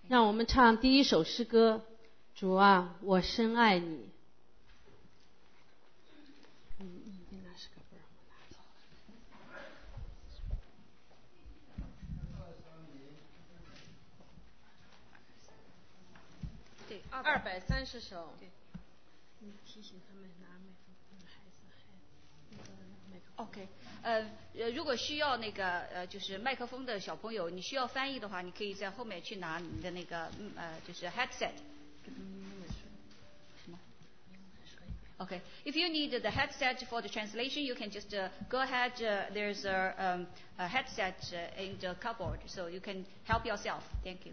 让我们唱第一首诗歌，主啊，我深爱你。 对 ，230首。 对， 你提醒他们拿麦克风，孩子还麦克风。 OK，如果需要那个就是麦克风的小朋友，你需要翻译的话，你可以在后面去拿你的那个就是 headset。Okay, if you need the headset for the translation, you can just go ahead. There's a headset in the cupboard, so you can help yourself. Thank you.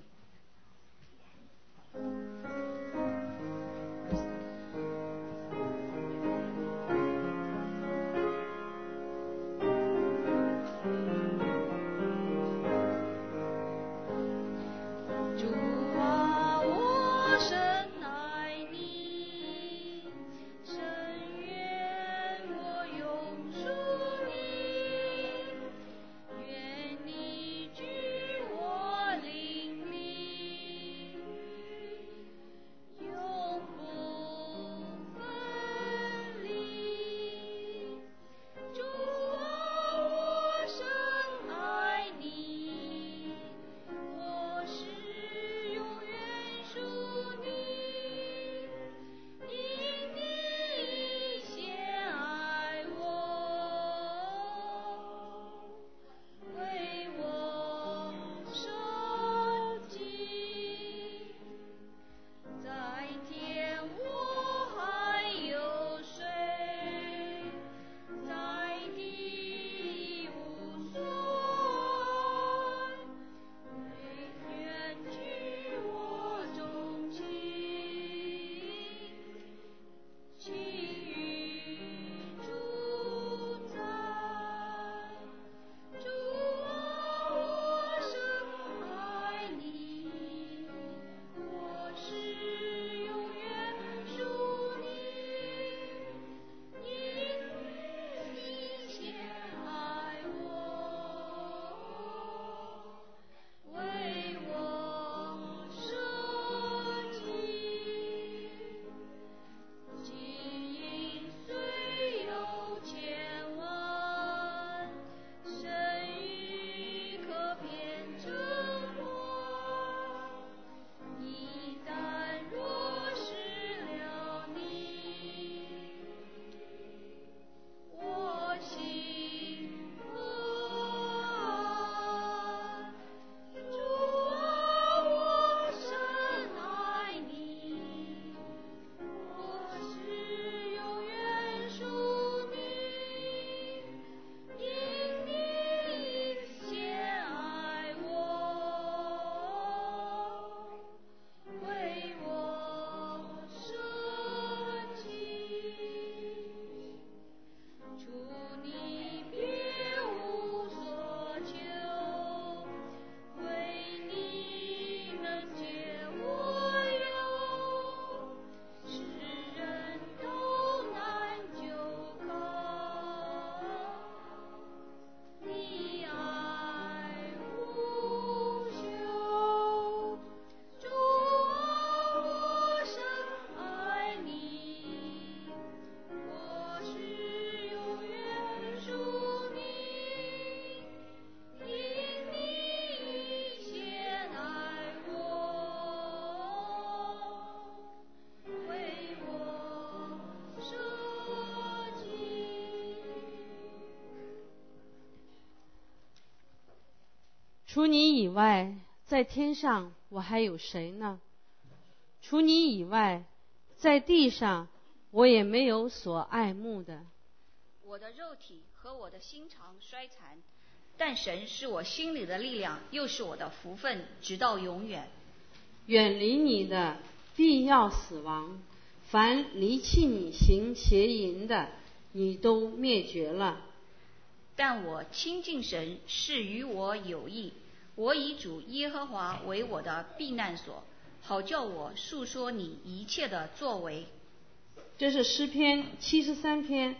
除你以外，在天上我还有谁呢？除你以外，在地上我也没有所爱慕的。 我的肉体和我的心肠衰残，但神是我心里的力量，又是我的福分，直到永远。 远离你的必要死亡，凡离弃你行邪淫的，你都灭绝了。 但我亲近神是与我有益，我以主耶和华为我的避难所，好叫我述说你一切的作为。 这是诗篇73篇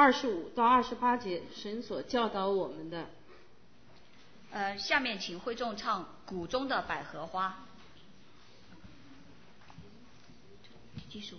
25到28节，神所教导我们的。 下面请会众唱鼓中的百合花。 技术。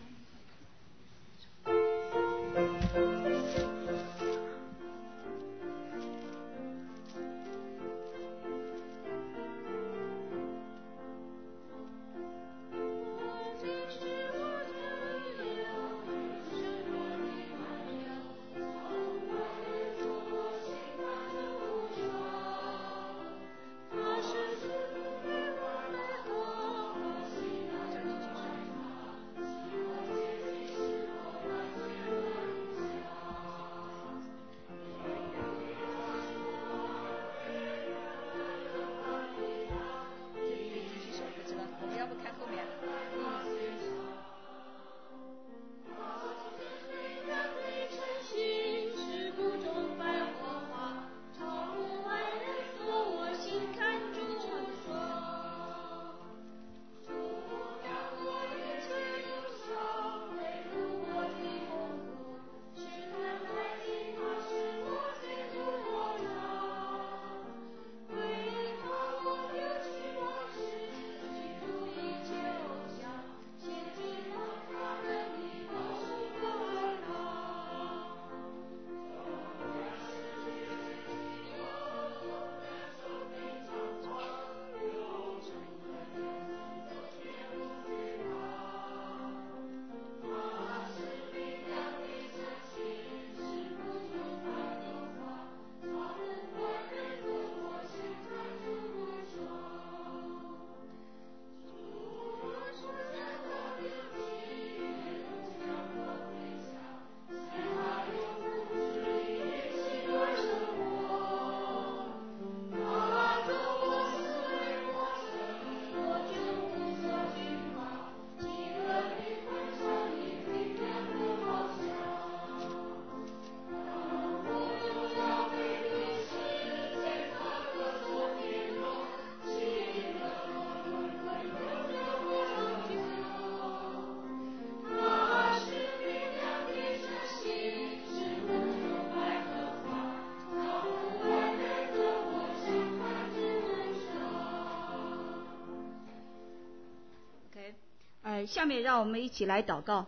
下面让我们一起来祷告。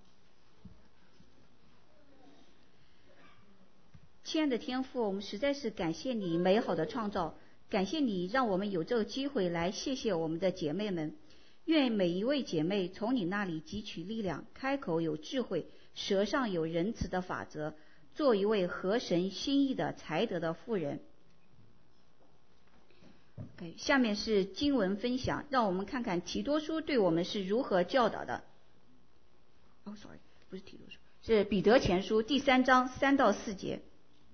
亲爱的天父，我们实在是感谢你美好的创造，感谢你让我们有这个机会来谢谢我们的姐妹们。愿每一位姐妹从你那里汲取力量，开口有智慧，舌上有仁慈的法则，做一位合神心意的才德的妇人。下面是经文分享，让我们看看提多书对我们是如何教导的。不是提多书，是彼得前书第3章3到4节。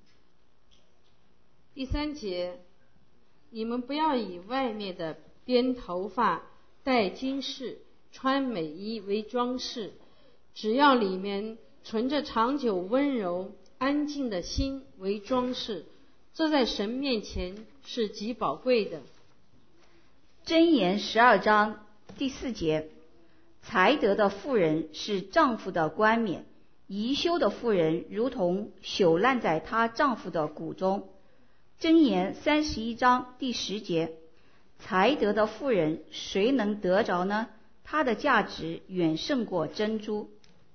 第3节，你们不要以外面的编头发、戴金饰、穿美衣为装饰，只要里面存着长久温柔安静的心为装饰，这在神面前是极宝贵的。 箴言12章第4节，才德的妇人是丈夫的冠冕，貽羞的妇人如同朽烂在她丈夫的骨中。箴言31章第10节，才德的妇人谁能得着呢？她的价值远胜过珍珠。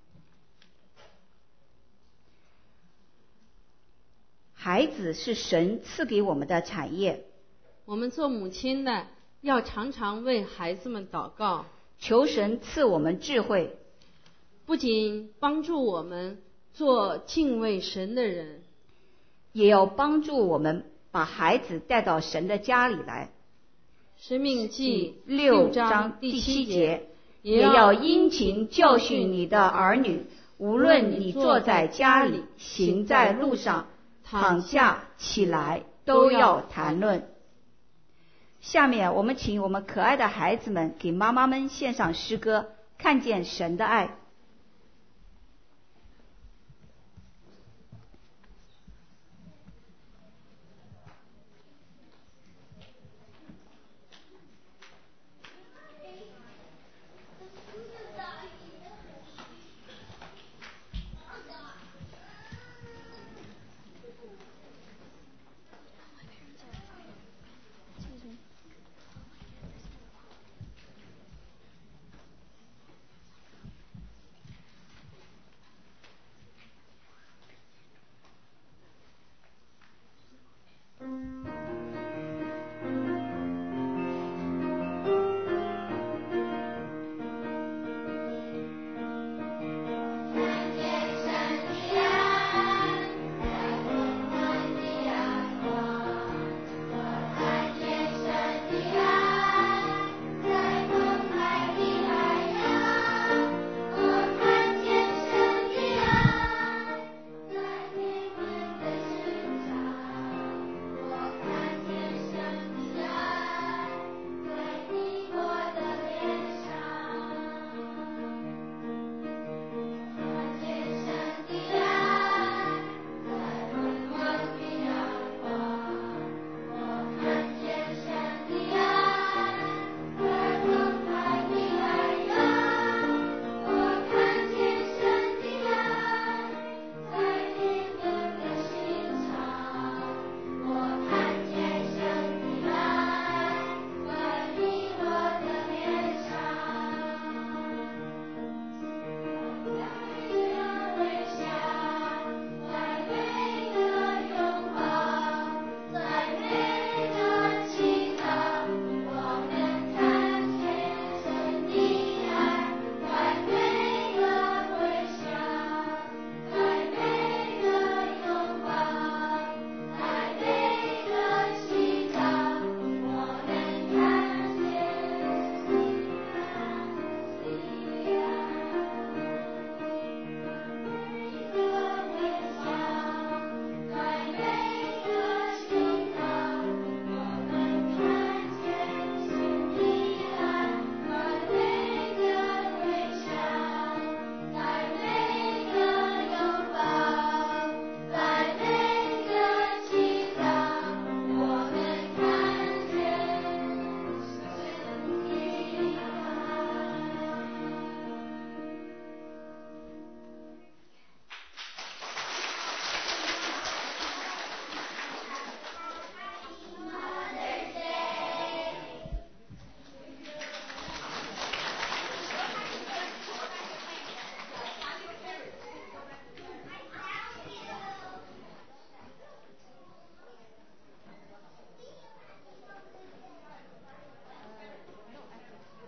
孩子是神赐给我们的产业， 我们做母亲的要常常为孩子们祷告， 求神赐我们智慧， 不仅帮助我们做敬畏神的人， 也要帮助我们把孩子带到神的家里来。 申命记 6章第7节，也要殷勤教训你的儿女，无论你坐在家里，行在路上，躺下起来，都要谈论。下面我们请我们可爱的孩子们给妈妈们献上诗歌，看见神的爱。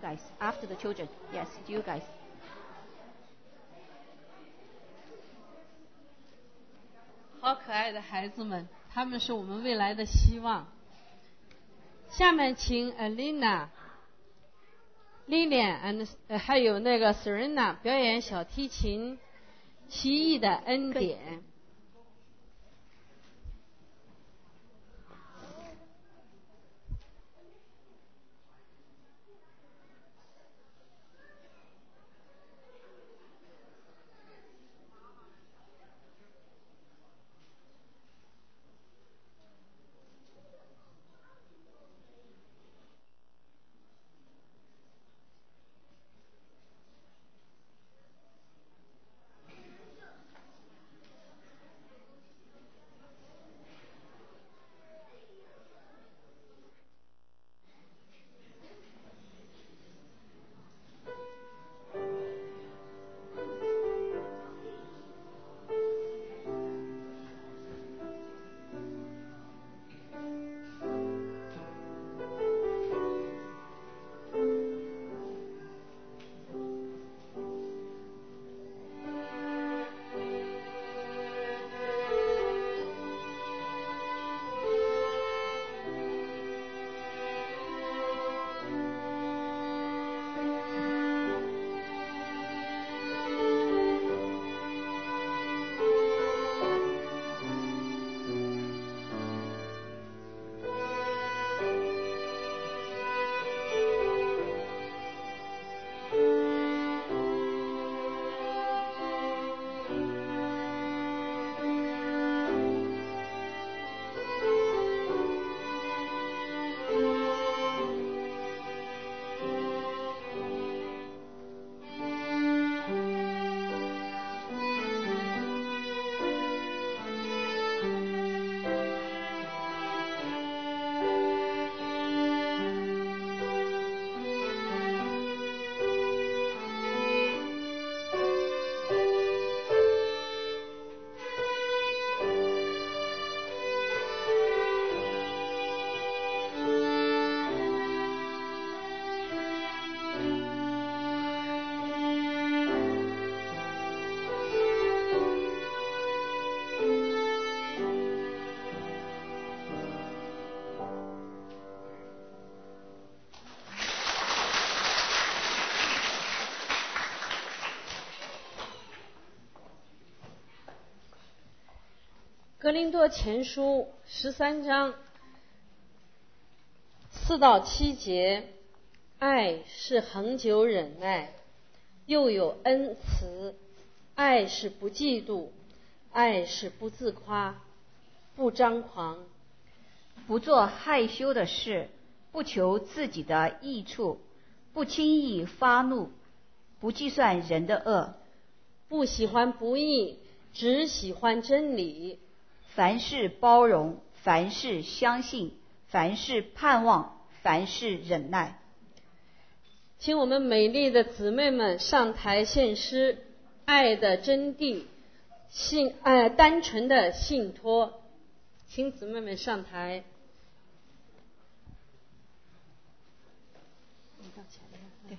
guys. After the children. Yes, you guys. 好可爱的孩子们，他们是我们未来的希望。下面请 Alina、Lilian 还有那个 Serena 表演小提琴《奇异的恩典》。哥林多前书13章4到7节，爱是恒久忍耐，又有恩慈；爱是不嫉妒，爱是不自夸，不张狂， 不做害羞的事，不求自己的益处，不轻易发怒，不计算人的恶， 不喜欢不义，只喜欢真理。 凡事包容，凡事相信，凡事盼望，凡事忍耐。 请我们美丽的姊妹们上台献诗，爱的真谛，单纯的信托。请姊妹们上台。对。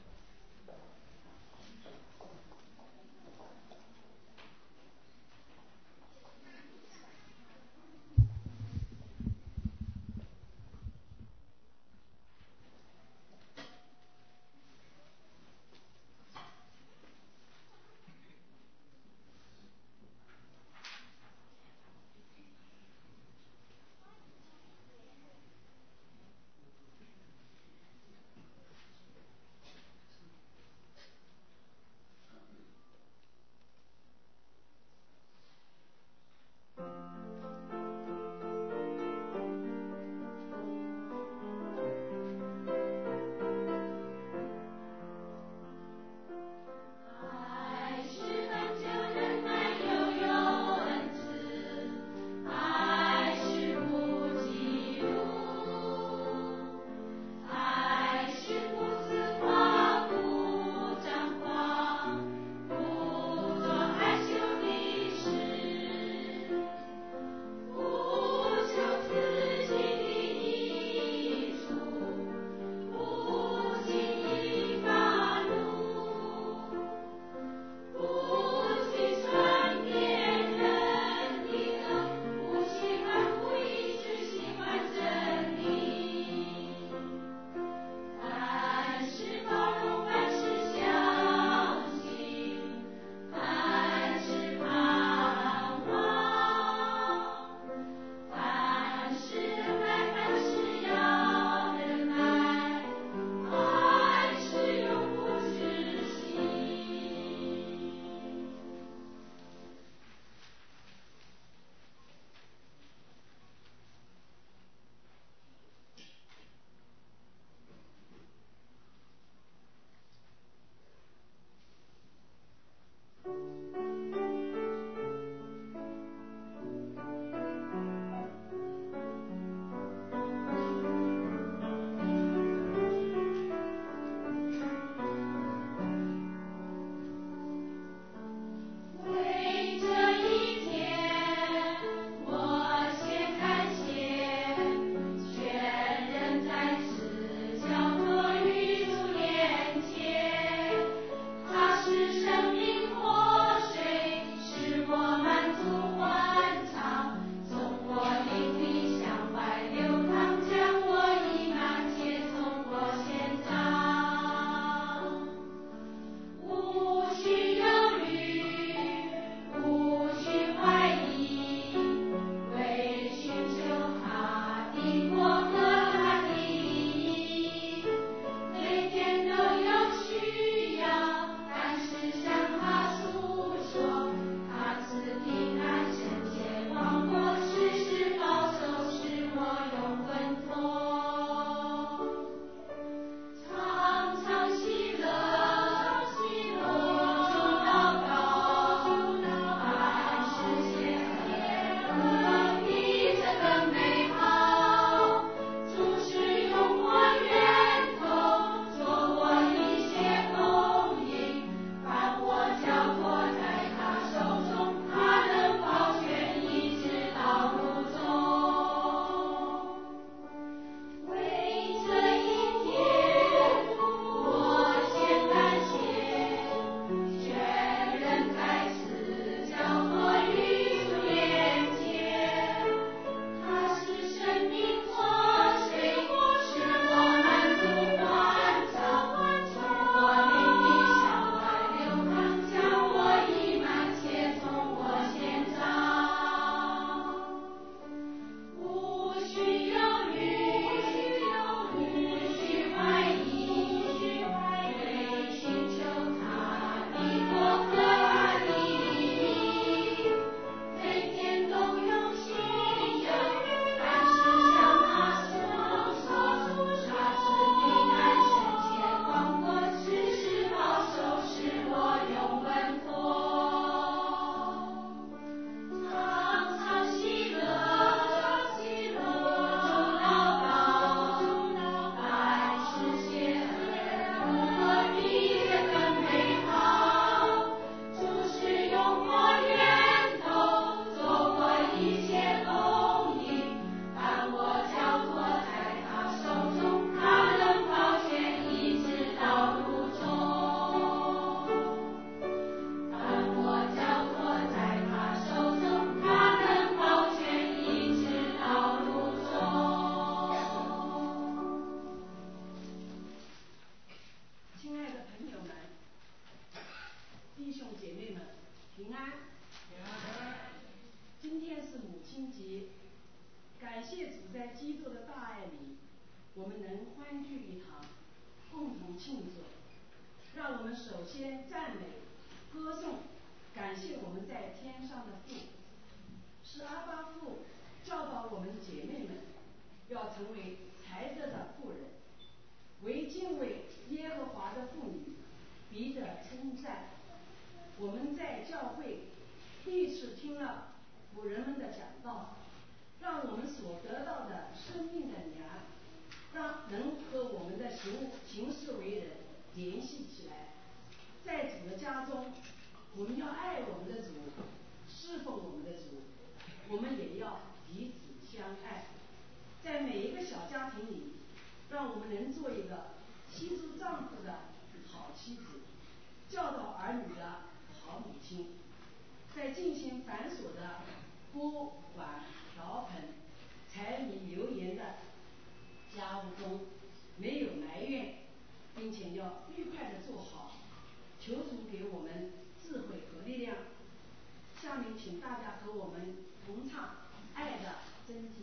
同庆祝。让我们首先赞美、歌颂、感谢我们在天上的父，是阿爸父教导我们姐妹们要成为才德的妇人，为敬畏耶和华的妇女，彼得称赞。我们在教会第一次听了古人们的讲道，让我们所得到的生命的粮，能和我们的行事为人联系起来。在主的家中，我们要爱我们的主，侍奉我们的主，我们也要彼此相爱。在每一个小家庭里，让我们能做一个记住丈夫的好妻子，教导儿女的好母亲。在进行繁琐的锅碗瓢盆、柴米油盐的家务中，没有埋怨，并且要愉快地做好。求主给我们智慧和力量。下面请大家和我们同唱《爱的真谛》。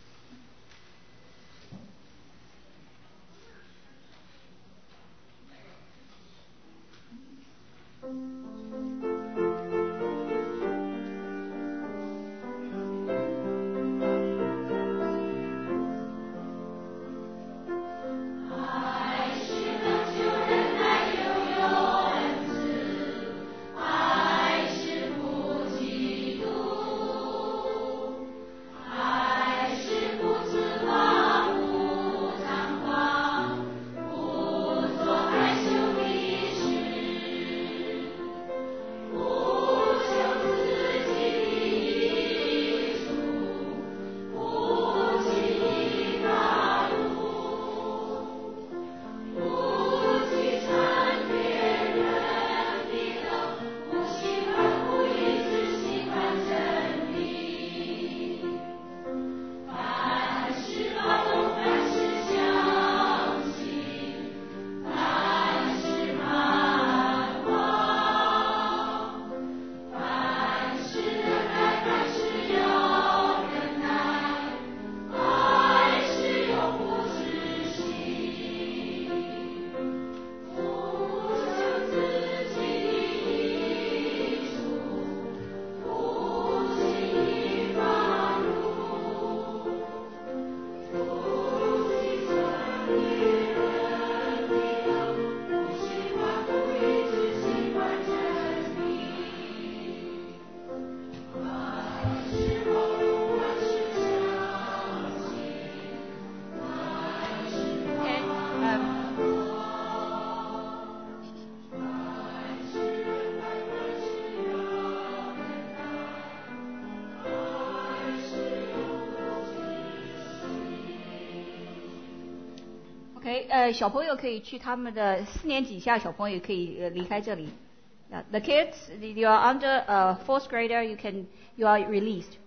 小朋友可以去他们的4年级以下小朋友可以离开这里。The kids, you are under fourth grader, you are released.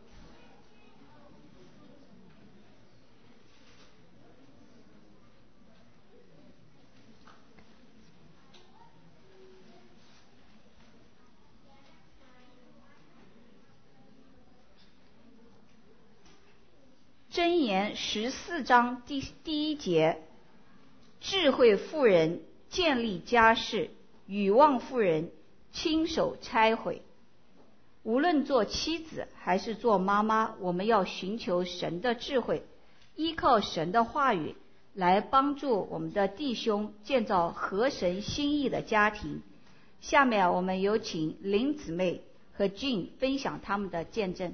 箴言14章第1节。智慧妇人建立家室，愚妄妇人亲手拆毁。无论做妻子还是做妈妈，我们要寻求神的智慧，依靠神的话语来帮助我们的弟兄建造合神心意的家庭。下面我们有请林姊妹和俊分享他们的见证。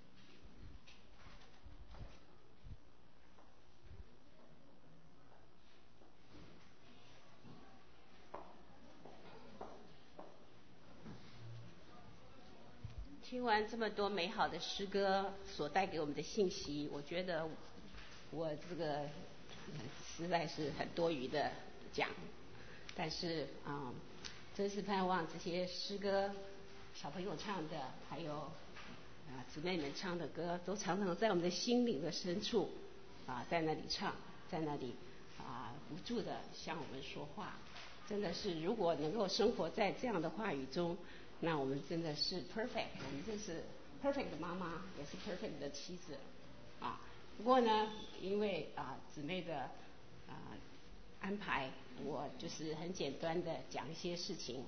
听完这么多美好的诗歌所带给我们的信息，我觉得我这个实在是很多余的讲，但是真是盼望这些诗歌小朋友唱的，还有姊妹们唱的歌，都常常在我们的心灵的深处在那里唱，在那里不住的向我们说话。真的是，如果能够生活在这样的话语中，那我们真的是 perfect， 我们真是 perfect 的妈妈，也是 perfect 的妻子不过呢，因为姊妹的安排，我就是很简单的讲一些事情。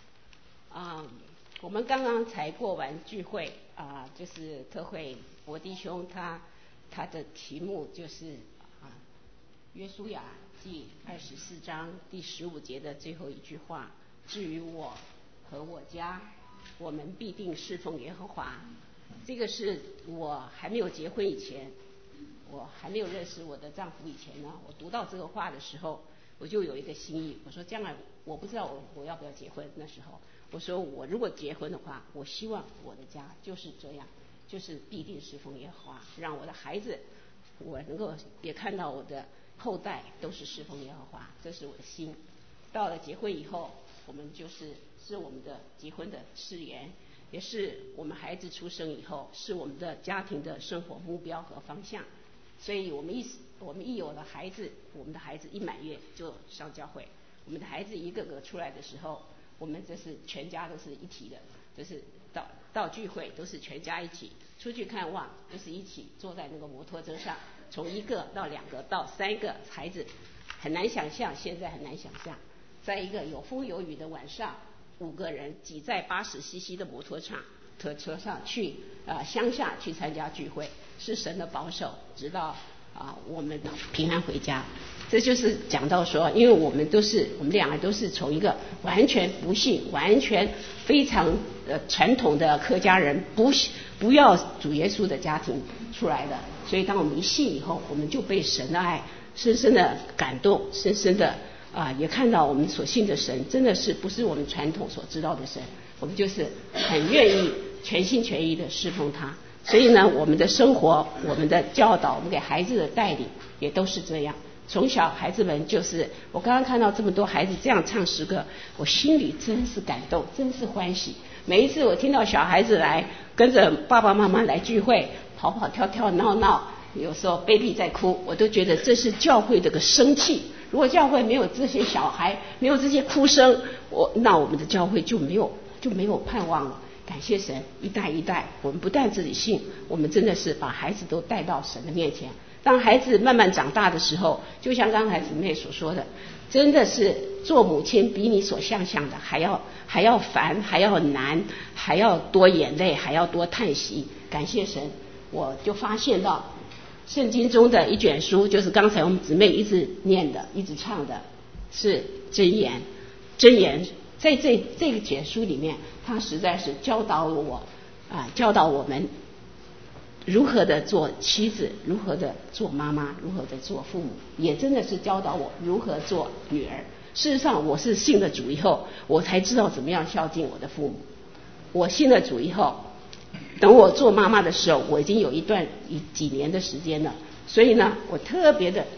我们刚刚才过完聚会就是特会博弟兄他的题目就是约书亚记24章第15节的最后一句话，至于我和我家，我们必定侍奉耶和华。这个是我还没有结婚以前，我还没有认识我的丈夫以前呢，我读到这个话的时候，我就有一个心意，我说将来我不知道我要不要结婚，那时候我说我如果结婚的话，我希望我的家就是这样，就是必定侍奉耶和华，让我的孩子我能够也看到我的后代都是侍奉耶和华，这是我的心。到了结婚以后，我们是我们的结婚的誓言，也是我们孩子出生以后是我们的家庭的生活目标和方向。所以我们一有了孩子，我们的孩子一满月就上教会，我们的孩子一个个出来的时候，我们这是全家都是一体的，就是到聚会都是全家一起，出去看望都是一起坐在那个摩托车上，从1个到2个到3个孩子，很难想象，现在很难想象，在一个有风有雨的晚上，5个人挤在80cc 的摩托车上去乡下去参加聚会，是神的保守，直到我们平安回家。这就是讲到说，因为我们2个都是从一个完全不信、完全非常传统的客家人，不要主耶稣的家庭出来的，所以当我们一信以后，我们就被神的爱深深的感动，深深的也看到我们所信的神真的是不是我们传统所知道的神，我们就是很愿意全心全意的侍奉他。所以呢，我们的生活、我们的教导、我们给孩子的带领也都是这样。从小孩子们就是我刚刚看到这么多孩子这样唱诗歌，我心里真是感动，真是欢喜。每一次我听到小孩子来跟着爸爸妈妈来聚会，跑跑跳跳闹闹，有时候 baby 在哭，我都觉得这是教会这个生气。如果教会没有这些小孩，没有这些哭声，那我们的教会就没有盼望了。感谢神，一代一代，我们不但自己信，我们真的是把孩子都带到神的面前。当孩子慢慢长大的时候，就像刚才姊妹所说的，真的是做母亲比你所想象的还要烦，还要难，还要多眼泪，还要多叹息。感谢神，我就发现到圣经中的一卷书，就是刚才我们姊妹一直念的、一直唱的，是箴言。箴言在这个卷书里面，它实在是教导我们如何的做妻子，如何的做妈妈，如何的做父母，也真的是教导我如何做女儿。事实上，我是信了主以后，我才知道怎么样孝敬我的父母。我信了主以后，等我做妈妈的时候，我已经有几年的时间了，所以呢，我特别的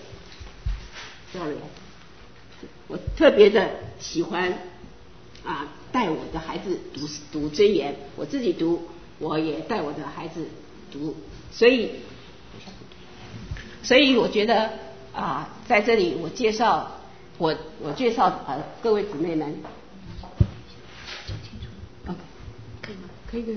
喜欢带我的孩子读箴言，我自己读，我也带我的孩子读，所以我觉得在这里我介绍各位姊妹们，可以吗？可以。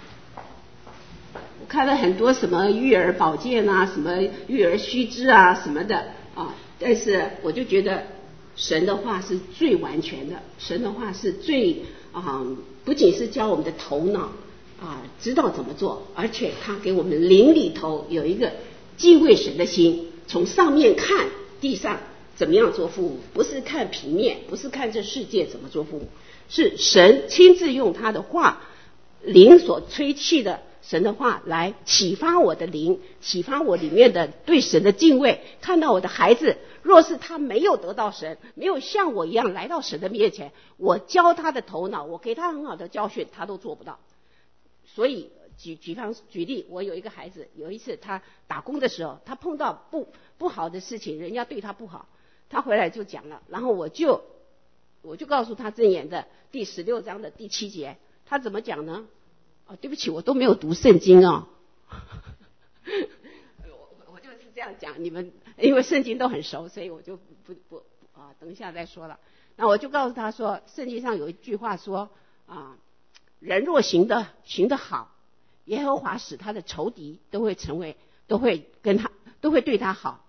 我看了很多什么育儿保健什么育儿须知什么的但是我就觉得神的话是最完全的，神的话是最不仅是教我们的头脑知道怎么做，而且他给我们灵里头有一个敬畏神的心，从上面看地上怎么样做父母，不是看平面，不是看这世界怎么做父母，是神亲自用他的话，灵所吹气的神的话来启发我的灵，启发我里面的对神的敬畏。看到我的孩子，若是他没有得到神，没有像我一样来到神的面前，我教他的头脑，我给他很好的教训，他都做不到。所以举例，我有一个孩子，有一次他打工的时候，他碰到不好的事情，人家对他不好，他回来就讲了，然后我就告诉他箴言的第16章的第7节，他怎么讲呢？对不起，我都没有读圣经我就是这样讲，你们因为圣经都很熟，所以我就不等一下再说了。那我就告诉他说，圣经上有一句话说人若行得好，耶和华使他的仇敌都会对他好。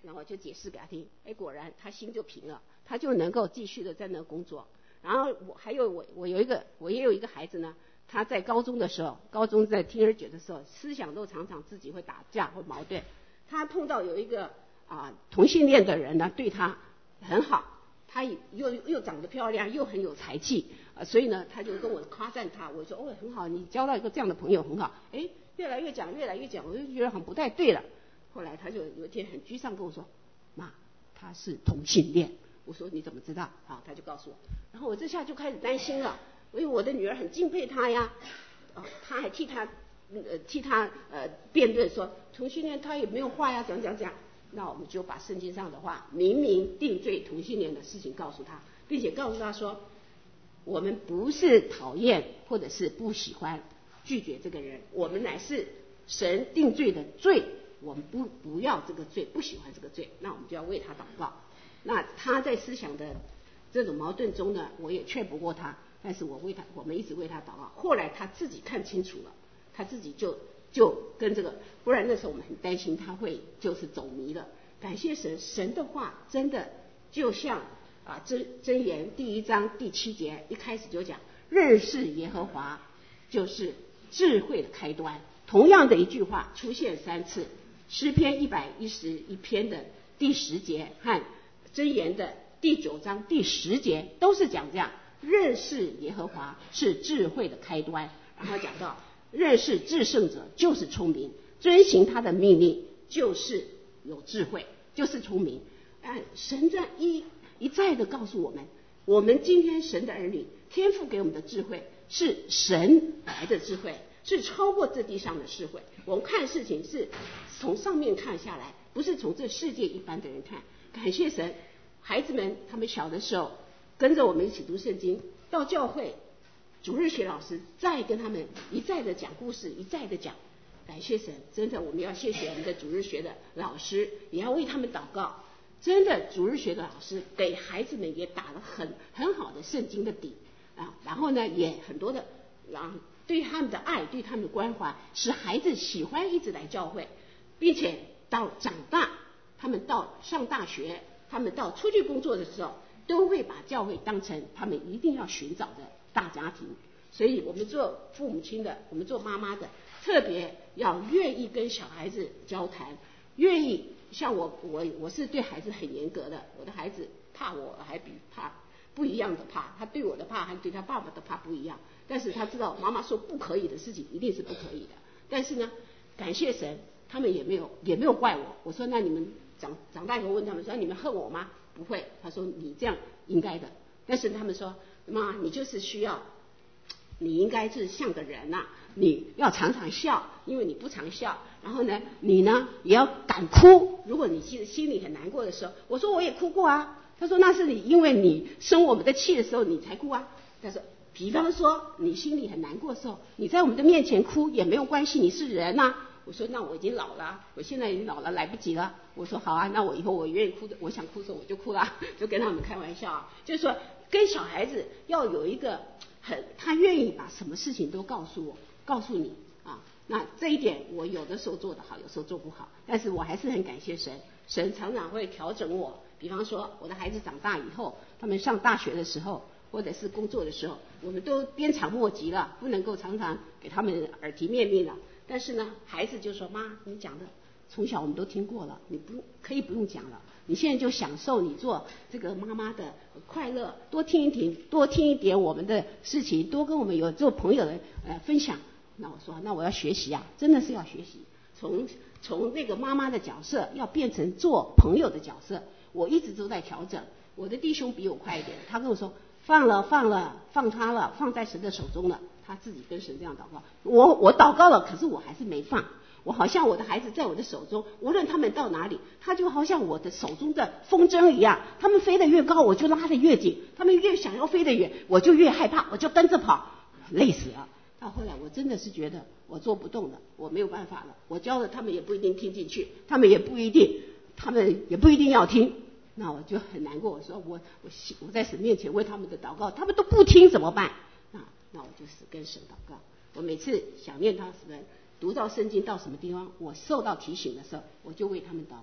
然后我就解释给他听，果然他心就平了，他就能够继续的在那工作。然后我也有一个孩子呢，他在高中的时候，高中在听儿觉的时候，思想都常常自己会打架或矛盾。他碰到有一个同性恋的人呢，对他很好，他又长得漂亮，又很有才气，所以呢，他就跟我夸赞他。我说很好，你交到一个这样的朋友很好。越来越讲，我就觉得很不太对了。后来他就有一天很沮丧跟我说：“妈，他是同性恋。”我说你怎么知道？他就告诉我。然后我这下就开始担心了，因为我的女儿很敬佩他呀，他还替他辩论说同性恋他也没有坏呀，讲。那我们就把圣经上的话明明定罪同性恋的事情告诉他，并且告诉他说，我们不是讨厌或者是不喜欢拒绝这个人，我们乃是神定罪的罪，我们不要这个罪，不喜欢这个罪，那我们就要为他祷告。那他在思想的这种矛盾中呢，我也劝不过他，但是我们一直为他祷告。后来他自己看清楚了，他自己就跟这个，不然那时候我们很担心他会就是走迷了。感谢神，神的话真的就像箴言第1章第7节一开始就讲，认识耶和华就是智慧的开端。同样的一句话出现3次，诗篇111篇的第10节和箴言的第9章第10节都是讲这样，认识耶和华是智慧的开端。然后讲到认识至圣者就是聪明，遵行他的命令就是有智慧，就是聪明。神在一再的告诉我们今天神的儿女，天父给我们的智慧是神来的智慧，是超过这地上的智慧。我们看事情是从上面看下来，不是从这世界一般的人看。感谢神，孩子们他们小的时候跟着我们一起读圣经，到教会主日学老师再跟他们一再的讲故事，一再的讲。感谢神，真的我们要谢谢我们的主日学的老师，也要为他们祷告。真的主日学的老师给孩子们也打了很好的圣经的底然后呢也很多的对他们的爱，对他们的关怀，使孩子喜欢一直来教会，并且到长大，他们到上大学，他们到出去工作的时候，都会把教会当成他们一定要寻找的大家庭。所以我们做父母亲的，我们做妈妈的，特别要愿意跟小孩子交谈，愿意像我是对孩子很严格的，我的孩子怕我还比怕不一样的怕，他对我的怕还对他爸爸的怕不一样，但是他知道妈妈说不可以的事情一定是不可以的。但是呢，感谢神，他们也没有怪我。我说那你们长大以后问他们说你们恨我吗？不会，他说你这样应该的。但是他们说妈，你就是需要，你应该是像个人你要常常笑，因为你不常笑。然后呢，你呢也要敢哭，如果你心里很难过的时候。我说我也哭过啊。他说那是你因为你生我们的气的时候你才哭啊。他说比方说你心里很难过的时候，你在我们的面前哭也没有关系，你是人我说那我已经老了，我现在已经老了，来不及了。我说好啊，那我以后我愿意哭的，我想哭的时候我就哭了，就跟他们开玩笑就是说跟小孩子要有一个他愿意把什么事情都告诉你那这一点我有的时候做得好，有时候做不好，但是我还是很感谢神，神常常会调整我。比方说我的孩子长大以后，他们上大学的时候或者是工作的时候，我们都鞭长莫及了，不能够常常给他们耳提面命了。但是呢，孩子就说妈，你讲的从小我们都听过了，你可以不用讲了，你现在就享受你做这个妈妈的快乐，多听一点我们的事情，多跟我们有做朋友的分享。那我说那我要学习真的是要学习，从那个妈妈的角色要变成做朋友的角色。我一直都在调整。我的弟兄比我快一点，他跟我说放他了，放在神的手中了，他自己跟神这样祷告。我祷告了，可是我还是没放。我好像我的孩子在我的手中，无论他们到哪里，他就好像我的手中的风筝一样，他们飞得越高我就拉得越紧，他们越想要飞得远我就越害怕，我就跟着跑，累死了。到后来我真的是觉得我做不动了，我没有办法了，我教了他们也不一定听进去，他们也不一定要听。那我就很难过，我说我在神面前为他们的祷告，他们都不听怎么办？那我就跟神祷告。我每次想念他什么，读到圣经到什么地方，我受到提醒的时候，我就为他们祷告。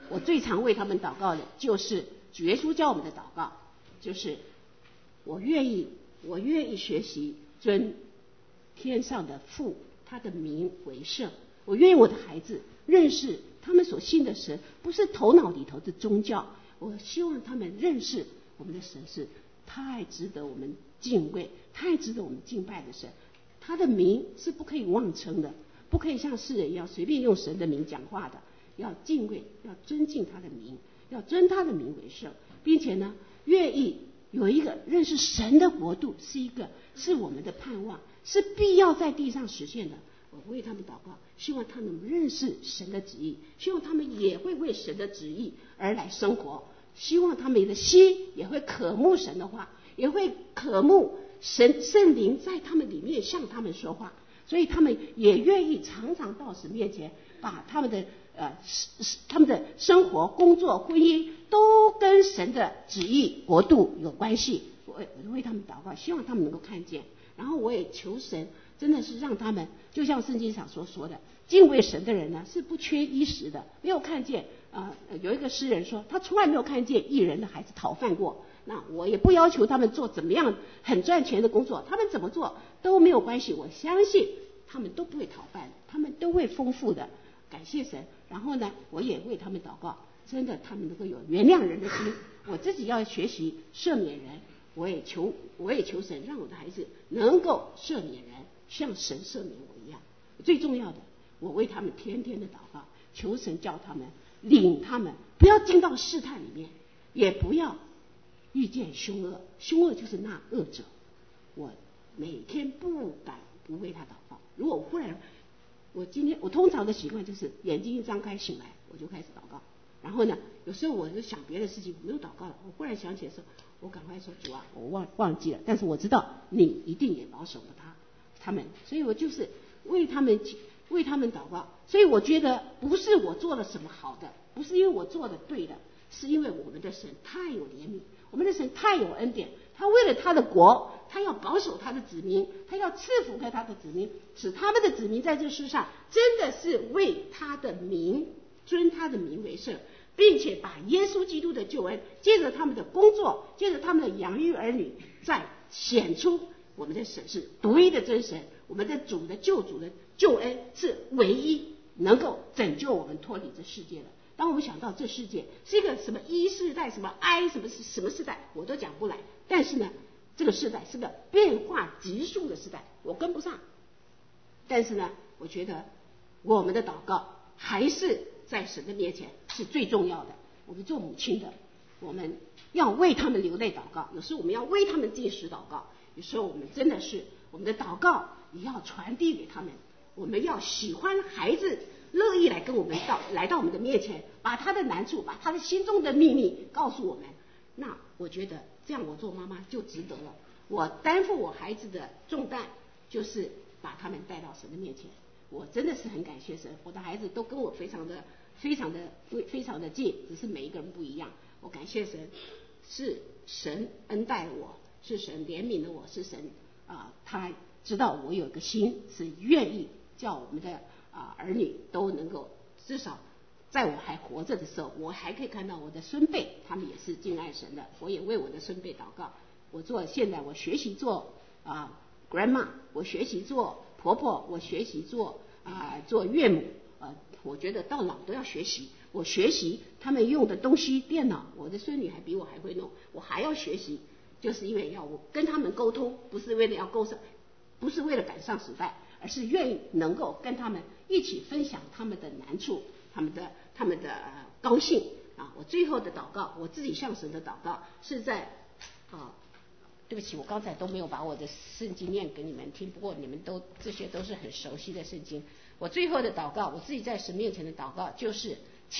我最常为他们祷告的就是主耶稣教我们的祷告，就是我愿意学习尊天上的父他的名为圣。我愿意我的孩子认识他们所信的神，不是头脑里头的宗教。我希望他们认识我们的神是太值得我们敬畏、太值得我们敬拜的神。他的名是不可以妄称的，不可以像世人一样随便用神的名讲话的。要敬畏，要尊敬他的名，要尊他的名为圣，并且呢，愿意有一个认识神的国度，是我们的盼望，是必要在地上实现的。我为他们祷告，希望他们认识神的旨意，希望他们也会为神的旨意而来生活，希望他们的心也会渴慕神的话，也会渴慕圣灵在他们里面向他们说话，所以他们也愿意常常到神面前，把他们的生活、工作、婚姻都跟神的旨意、国度有关系。我为他们祷告，希望他们能够看见。然后我也求神，真的是让他们，就像圣经上所说的，敬畏神的人呢是不缺衣食的。没有看见有一个诗人说，他从来没有看见义人的孩子讨饭过。那我也不要求他们做怎么样很赚钱的工作，他们怎么做都没有关系。我相信他们都不会讨饭，他们都会丰富的。感谢神。然后呢，我也为他们祷告，真的他们能够有原谅人的心。我自己要学习赦免人，我也求神让我的孩子能够赦免人，像神赦免我一样。最重要的，我为他们天天的祷告，求神叫他们领他们不要进到试探里面，也不要遇见凶恶。凶恶就是那恶者。我每天不敢不为他祷告。如果我忽然我通常的习惯就是眼睛一张开醒来，我就开始祷告。然后呢，有时候我就想别的事情，我没有祷告了。我忽然想起的时候，我赶快说主啊，我忘记了。但是我知道你一定也保守了他们，所以我就是为他们祷告。所以我觉得不是我做了什么好的，不是因为我做的对的，是因为我们的神太有怜悯，我们的神太有恩典。他为了他的国，他要保守他的子民，他要赐福给他的子民，使他们的子民在这世上真的是为他的名尊他的名为圣，并且把耶稣基督的救恩借着他们的工作，借着他们的养育儿女，再显出我们的神是独一的真神，我们的主的救主的救恩是唯一能够拯救我们脱离这世界的。当我们想到这世界是一个什么一世代，什么 I 什么世代，我都讲不来。但是呢，这个世代是个变化急速的时代，我跟不上。但是呢，我觉得我们的祷告还是在神的面前是最重要的。我们做母亲的，我们要为他们流泪祷告，有时候我们要为他们进食祷告，有时候我们真的是我们的祷告也要传递给他们。我们要喜欢孩子乐意来跟我们来到我们的面前，把他的难处，把他的心中的秘密告诉我们。那我觉得这样我做妈妈就值得了。我担负我孩子的重担，就是把他们带到神的面前。我真的是很感谢神，我的孩子都跟我非常的近，只是每一个人不一样。我感谢神，是神恩待我，是神怜悯了我，是神他知道我有个心是愿意叫我们的儿女都能够，至少在我还活着的时候，我还可以看到我的孙辈他们也是敬爱神的。我也为我的孙辈祷告。现在我学习做grandma， 我学习做婆婆，我学习做岳母。我觉得到老都要学习。我学习他们用的东西，电脑，我的孙女还比我还会弄，我还要学习，就是因为要我跟他们沟通，不是为了要不是为了赶上时代，而是愿意能够跟他们一起分享他们的难处，他们的高兴我最后的祷告，我自己向神的祷告是在对不起，我刚才都没有把我的圣经念给你们听，不过你们这些都是很熟悉的圣经。我最后的祷告，我自己在神面前的祷告就是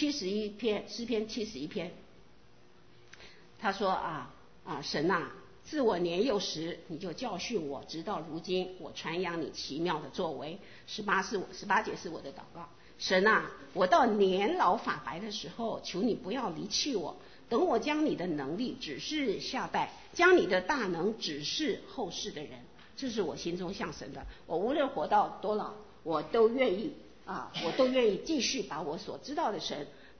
71篇，诗篇71篇。他说神自我年幼时你就教训我，直到如今我传扬你奇妙的作为。18节是我的祷告。神我到年老发白的时候，求你不要离弃我，等我将你的能力指示下代，将你的大能指示后世的人。这是我心中向神的。我无论活到多老，我都愿意继续把我所知道的神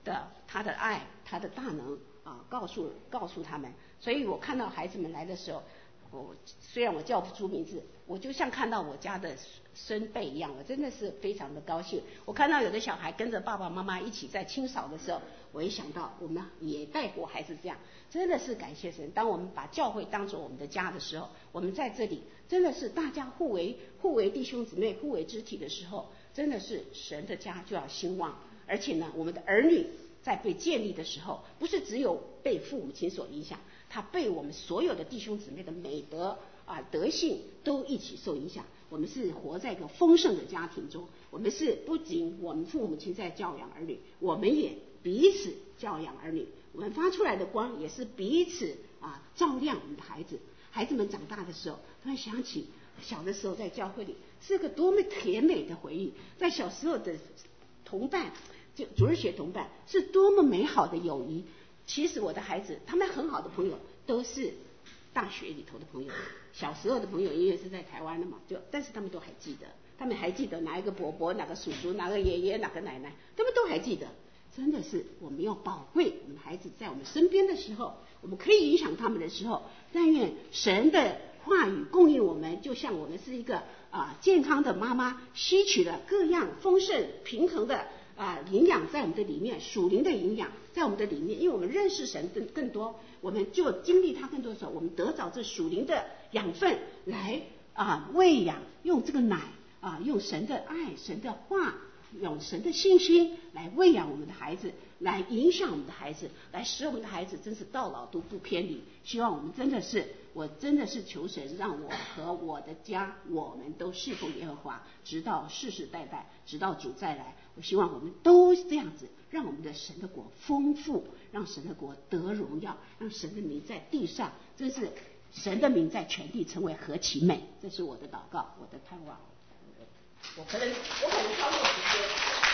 的他的爱，他的大能告诉他们。所以我看到孩子们来的时候，虽然我叫不出名字，我就像看到我家的孙辈一样，我真的是非常的高兴。我看到有的小孩跟着爸爸妈妈一起在清扫的时候，我一想到我们也带过孩子这样，真的是感谢神。当我们把教会当作我们的家的时候，我们在这里真的是大家互为弟兄姊妹，互为肢体的时候，真的是神的家就要兴旺。而且呢，我们的儿女在被建立的时候，不是只有被父母亲所影响，他被我们所有的弟兄姊妹的美德德性都一起受影响。我们是活在一个丰盛的家庭中，我们是不仅我们父母亲在教养儿女，我们也彼此教养儿女，我们发出来的光也是彼此照亮我们的孩子。孩子们长大的时候，突然想起小的时候在教会里是个多么甜美的回忆，在小时候的同伴，就主日学同伴，是多么美好的友谊。其实我的孩子他们很好的朋友都是大学里头的朋友，小时候的朋友因为是在台湾的嘛，但是他们都还记得，他们还记得哪一个伯伯，哪个叔叔，哪个爷爷，哪个奶奶，他们都还记得。真的是我们要宝贵我们的孩子在我们身边的时候，我们可以影响他们的时候，但愿神的话语供应我们，就像我们是一个健康的妈妈，吸取了各样丰盛平衡的营养在我们的里面，属灵的营养在我们的里面。因为我们认识神更多，我们就经历他更多的时候，我们得着这属灵的养分来喂养，用这个奶用神的爱，神的话，用神的信心来喂养我们的孩子，来影响我们的孩子，来使我们的孩子真是到老都不偏离。希望我们我真的是求神让我和我的家，我们都侍奉耶和华，直到世世代代，直到主再来。我希望我们都这样子，让我们的神的国丰富，让神的国得荣耀，让神的名在地上，真是神的名在全地成为何其美。这是我的祷告，我的盼望。我可能超过时间。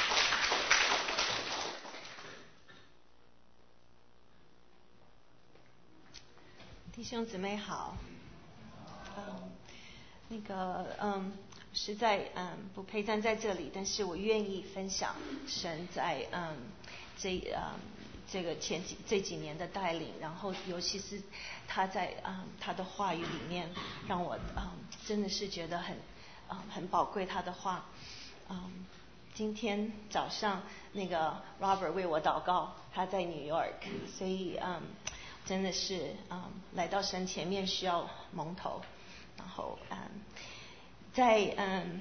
弟兄姊妹好，实在不配站在这里，但是我愿意分享神在这几年的带领，然后尤其是他在他的话语里面，让我真的是觉得很宝贵他的话。今天早上那个 Robert 为我祷告，他在 New York， 所以真的是来到神前面需要蒙头，然后在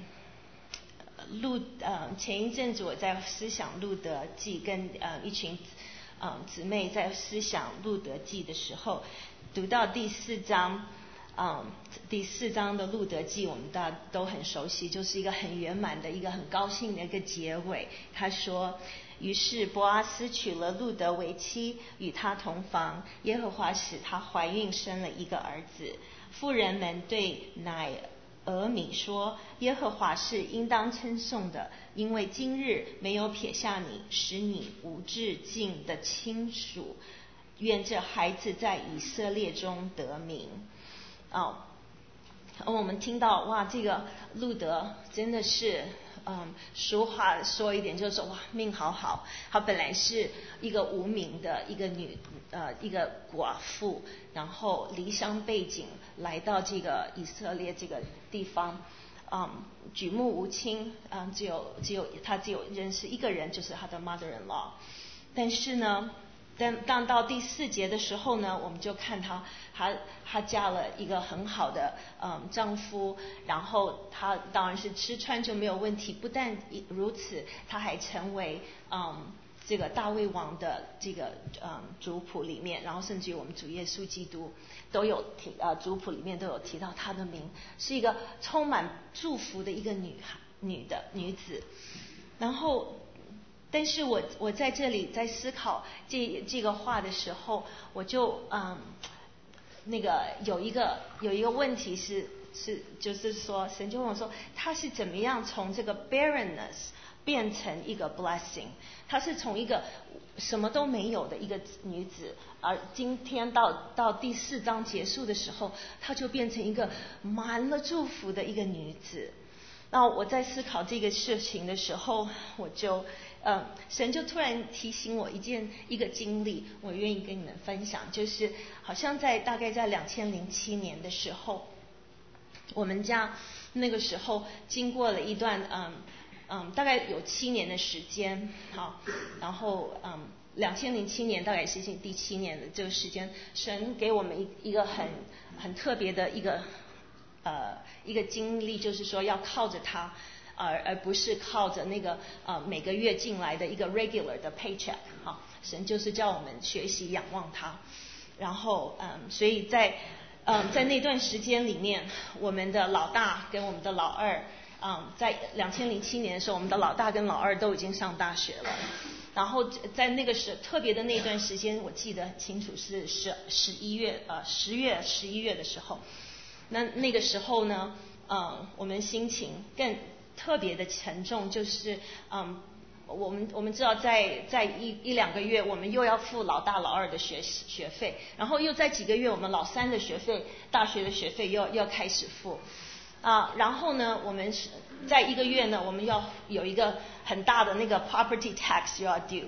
前一阵子我在思想路德记，跟一群姊妹在思想路德记的时候，读到第四章的路德记，我们大家都很熟悉，就是一个很圆满的一个很高兴的一个结尾。他说，于是波阿斯娶了路德为妻，与他同房，耶和华使她怀孕，生了一个儿子。妇人们对乃俄米说，耶和华是应当称颂的，因为今日没有撇下你，使你无至尽的亲属，愿这孩子在以色列中得名。我们听到哇，这个路德真的是俗话说一点就是说，哇，命好好。她本来是一个无名的一个一个寡妇，然后离乡背井来到这个以色列这个地方，举目无亲，只有认识一个人，就是她的 mother-in-law。但是呢，当到第4节的时候呢，我们就看她嫁了一个很好的丈夫，然后她当然是吃穿就没有问题。不但如此，她还成为这个大卫王的这个族谱里面，然后甚至于我们主耶稣基督都有族谱里面都有提到她的名，是一个充满祝福的一个女子。然后但是我在这里在思考这个话的时候，我就有一个问题是就是说，神就问我说，他是怎么样从这个 barrenness 变成一个 blessing？ 她是从一个什么都没有的一个女子，而今天到第4章结束的时候，她就变成一个满了祝福的一个女子。那我在思考这个事情的时候，我就神就突然提醒我一个经历，我愿意跟你们分享，就是好像大概在2007年的时候，我们家那个时候经过了一段大概有7年的时间，好，然后2007年大概是第7年的这个时间，神给我们一个很特别的一个经历，就是说要靠着他。而不是靠着那个每个月进来的一个 regular 的 paycheck， 哈，神就是叫我们学习仰望他，然后所以在那段时间里面，我们的老大跟我们的老二，在2007年的时候，我们的老大跟老二都已经上大学了，然后在那个特别的那段时间，我记得很清楚是10月11月的时候，那个时候呢，我们心情更特别的沉重，就是我们知道在一两个月，我们又要付老大老二的学费，然后又在几个月，我们老三的学费，大学的学费要开始付然后呢，我们在1个月呢，我们要有一个很大的那个 property tax 要 due，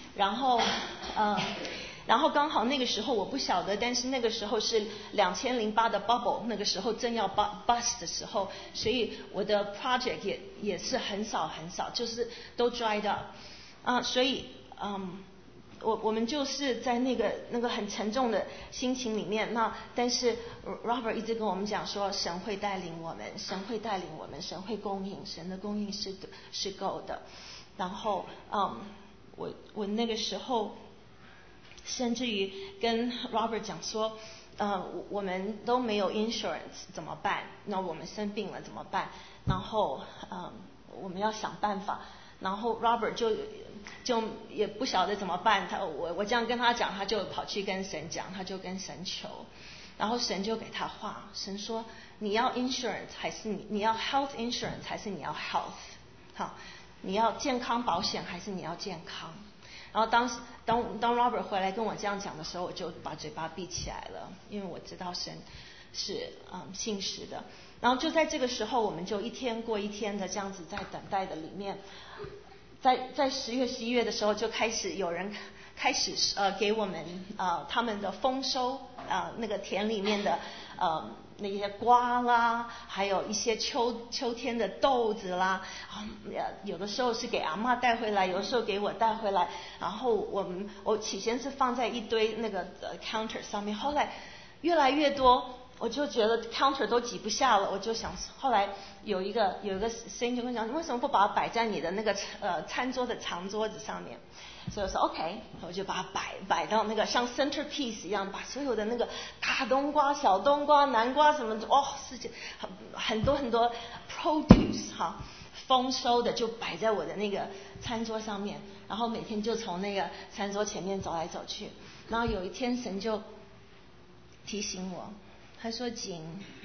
然后刚好那个时候我不晓得，但是那个时候是2008的 bubble， 那个时候正要 bust 的时候，所以我的 project 也是很少，就是都 dried up， 所以我们就是在那个很沉重的心情里面，但是 Robert 一直跟我们讲说，神会带领我们，神会带领我们，神会供应，神的供应是够的。然后我那个时候甚至于跟 Robert 讲说，我们都没有 insurance 怎么办？那我们生病了怎么办？然后我们要想办法。然后 Robert 就也不晓得怎么办，我这样跟他讲，他就跑去跟神讲，他就跟神求，然后神就给他话，神说你要 insurance 还是你要 health insurance 还是你要 health， 好，你要健康保险还是你要健康？然后当 Robert 回来跟我这样讲的时候，我就把嘴巴闭起来了，因为我知道神是信实的。然后就在这个时候，我们就一天过一天的这样子在等待的里面，在10月11月的时候，就开始有人开始给我们他们的丰收那个田里面的那些瓜啦，还有一些秋天的豆子啦，有的时候是给阿嬷带回来，有的时候给我带回来，然后我起先是放在一堆那个counter 上面，后来越来越多。我就觉得 counter 都挤不下了，我就想，后来有一个声音就跟我讲，你为什么不把它摆在你的那个餐桌的长桌子上面？所以我说 OK， 我就把它摆到那个像 centerpiece 一样，把所有的那个大冬瓜、小冬瓜、南瓜什么的，很多 produce 丰收的就摆在我的那个餐桌上面，然后每天就从那个餐桌前面走来走去，然后有一天神就提醒我。他说：“景，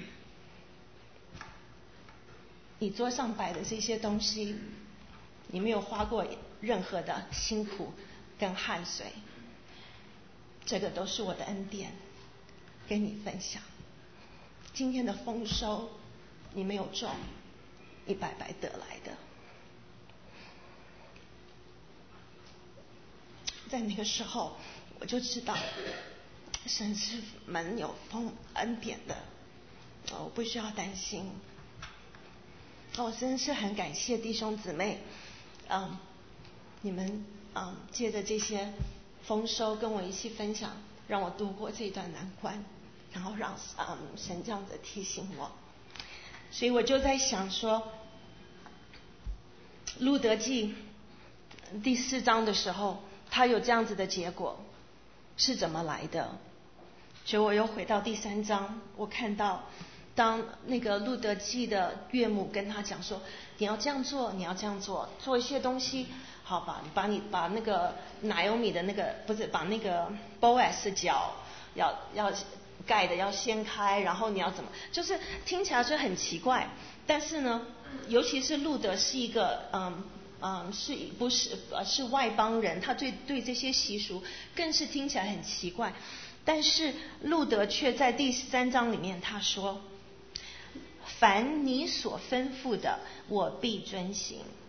你桌上摆的这些东西，你没有花过任何的辛苦跟汗水，这个都是我的恩典，跟你分享。今天的丰收，你没有种，你白白得来的。”在那个时候，我就知道。神是蛮有恩典的，我不需要担心。我真是很感谢弟兄姊妹，你们借着这些丰收跟我一起分享，让我度过这段难关，然后让神这样子提醒我。所以我就在想说，路得记第4章的时候，他有这样子的结果是怎么来的？所以我又回到第3章，我看到当那个路得记的岳母跟他讲说，你要这样做，你要这样做，做一些东西，好把那个拿俄米的那个不是把那个 Boaz 的脚要盖的要掀开，然后你要怎么，就是听起来就很奇怪，但是呢，尤其是路得是一个是不是是外邦人，他对这些习俗更是听起来很奇怪。但是路得却在第3章里面他说，凡你所吩咐的，我必遵行。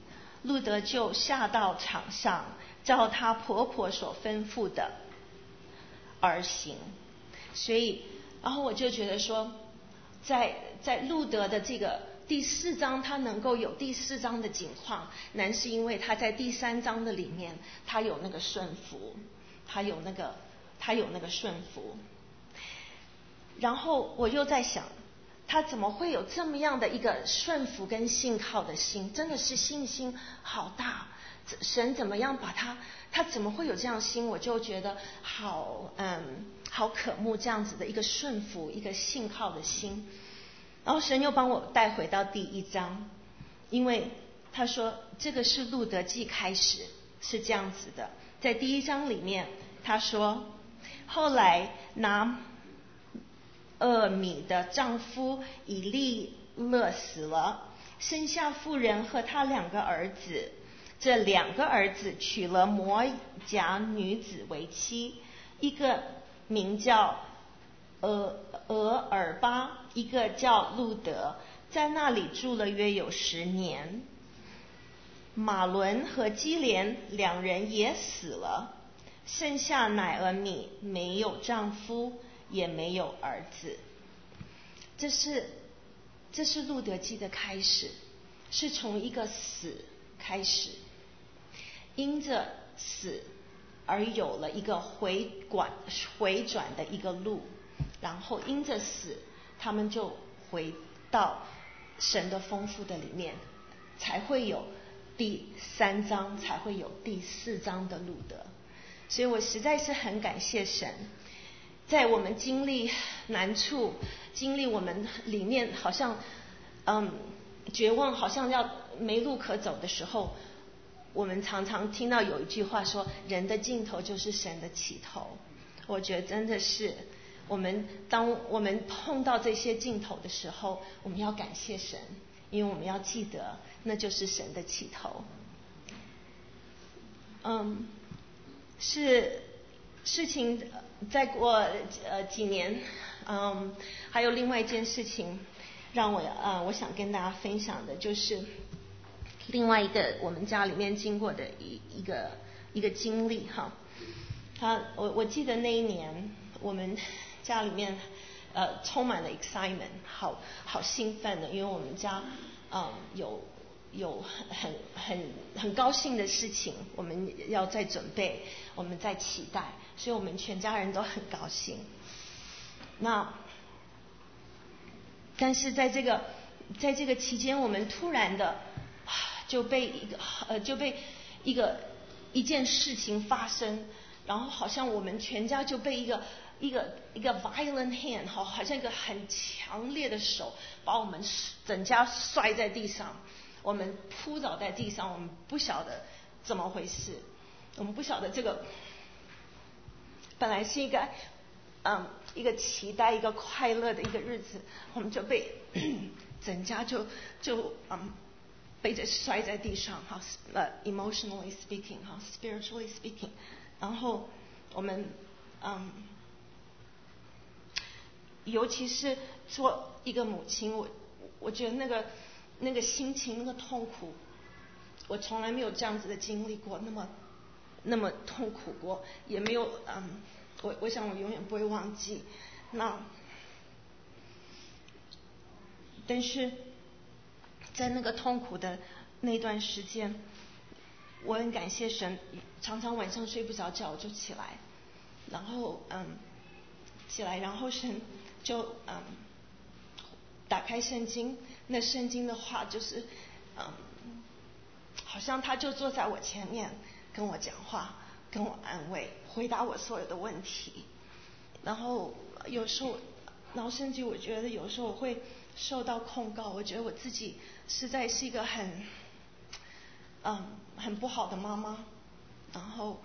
路德就下到场上，照她婆婆所吩咐的而行。所以，然后我就觉得说，在路德的这个第4章，他能够有第4章的景况，难是因为他在第3章的里面，他有那个顺服，他有那个顺服。然后我又在想，他怎么会有这么样的一个顺服跟信靠的心？真的是信心好大，神怎么样把他怎么会有这样心？我就觉得好渴慕这样子的一个顺服、一个信靠的心。然后神又帮我带回到第1章，因为他说这个是路得记开始是这样子的，在第1章里面他说，后来拿俄米的丈夫以利勒死了，生下妇人和他2个儿子，这2个儿子娶了摩甲女子为妻，一个名叫俄尔巴，一个叫路德，在那里住了约有10年。马伦和基连2人也死了，剩下乃俄米没有丈夫，也没有儿子。这是路得记的开始，是从一个死开始，因着死而有了一个回转的一个路，然后因着死，他们就回到神的丰富的里面，才会有第3章，才会有第4章的路得。所以我实在是很感谢神，在我们经历难处，经历我们里面好像绝望，好像要没路可走的时候，我们常常听到有一句话说，人的尽头就是神的起头。我觉得真的是当我们碰到这些尽头的时候，我们要感谢神，因为我们要记得那就是神的起头。事情再过几年，还有另外一件事情让我想跟大家分享的，就是另外一个我们家里面经过的一个经历哈。我记得那一年我们家里面充满了 excitement， 好兴奋的，因为我们家有很高兴的事情，我们要在准备，我们在期待，所以我们全家人都很高兴。但是在这个期间，我们突然的就被一件事情发生，然后好像我们全家就被一个 violent hand， 好像一个很强烈的手把我们整家摔在地上，我们扑倒在地上，我们不晓得怎么回事，我们不晓得这个本来是一个期待、一个快乐的一个日子，我们就被整家就被着摔在地上哈，emotionally speaking 哈 ，spiritually speaking， 然后我们尤其是做一个母亲，我觉得那个心情、那个痛苦，我从来没有这样子的经历过，那么痛苦过，也没有我想我永远不会忘记。但是在那个痛苦的那段时间，我很感谢神，常常晚上睡不着觉我就起来，然后神就打开圣经，那圣经的话就是好像他就坐在我前面跟我讲话，跟我安慰，回答我所有的问题。然后有时候，甚至我觉得有时候我会受到控告，我觉得我自己实在是一个很不好的妈妈，然后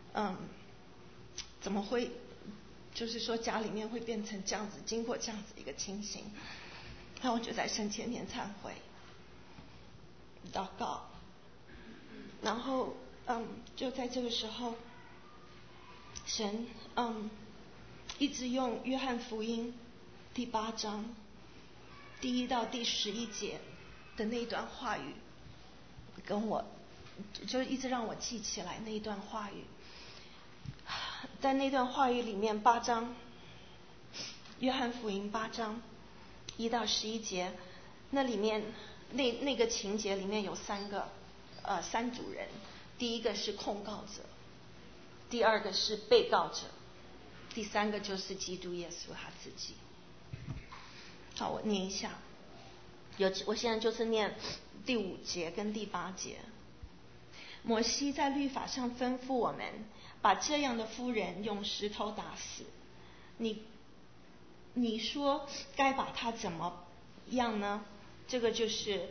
怎么会就是说家里面会变成这样子，经过这样子一个情形，然后我就在神前面忏悔祷告，然后就在这个时候，神一直用约翰福音第8章第1到第11节的那段话语跟我就一直让我记起来那一段话语。在那段话语里面，8章，约翰福音8章1到11节，那里面那个情节里面有三组人，第一个是控告者，第二个是被告者，第三个就是基督耶稣他自己。好，我念一下，我现在就是念第5节跟第8节。摩西在律法上吩咐我们，把这样的妇人用石头打死。你说该把她怎么样呢？这个就是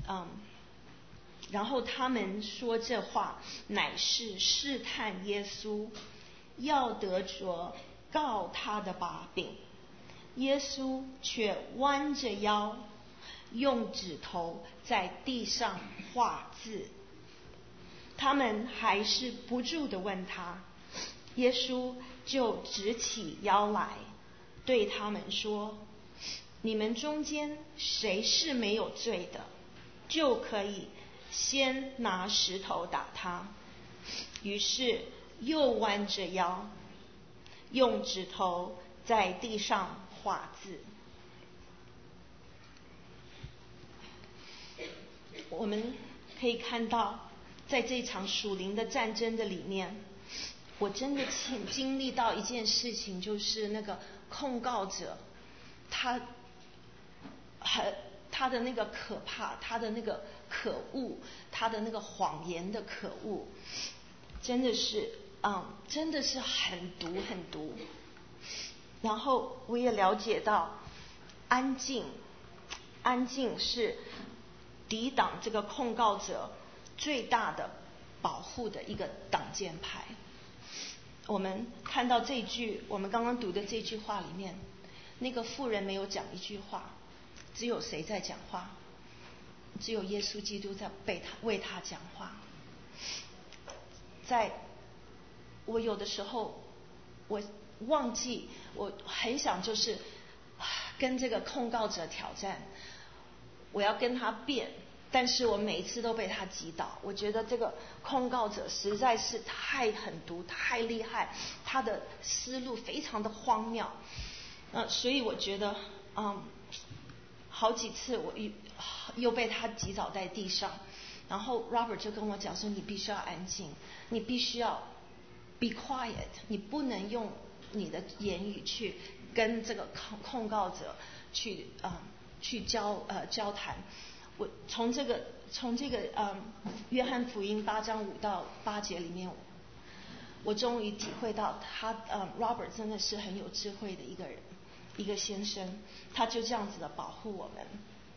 然后他们说这话，乃是试探耶稣，要得着告他的把柄。耶稣却弯着腰，用指头在地上画字。他们还是不住地问他，耶稣就直起腰来，对他们说：你们中间谁是没有罪的，就可以先拿石头打他。于是又弯着腰，用指头在地上画字。我们可以看到，在这场属灵的战争的里面，我真的经历到一件事情，就是那个控告者，他的那个可怕，他的那个可恶，他的那个谎言的可恶，真的是很毒。然后我也了解到，安静是抵挡这个控告者最大的保护的一个挡箭牌。我们看到我们刚刚读的这句话里面，那个妇人没有讲一句话，只有谁在讲话？只有耶稣基督在为他讲话。我有的时候我忘记，我很想就是跟这个控告者挑战，我要跟他辩，但是我每一次都被他击倒。我觉得这个控告者实在是很毒，太厉害，他的思路非常的荒谬。所以我觉得好几次我又被他击倒在地上，然后 Robert 就跟我讲说，你必须要安静，你必须要 be quiet， 你不能用你的言语去跟这个控告者去交谈。我从这个约翰福音8章5到8节里面，我终于体会到Robert 真的是很有智慧的一个人，一个先生，他就这样子的保护我们。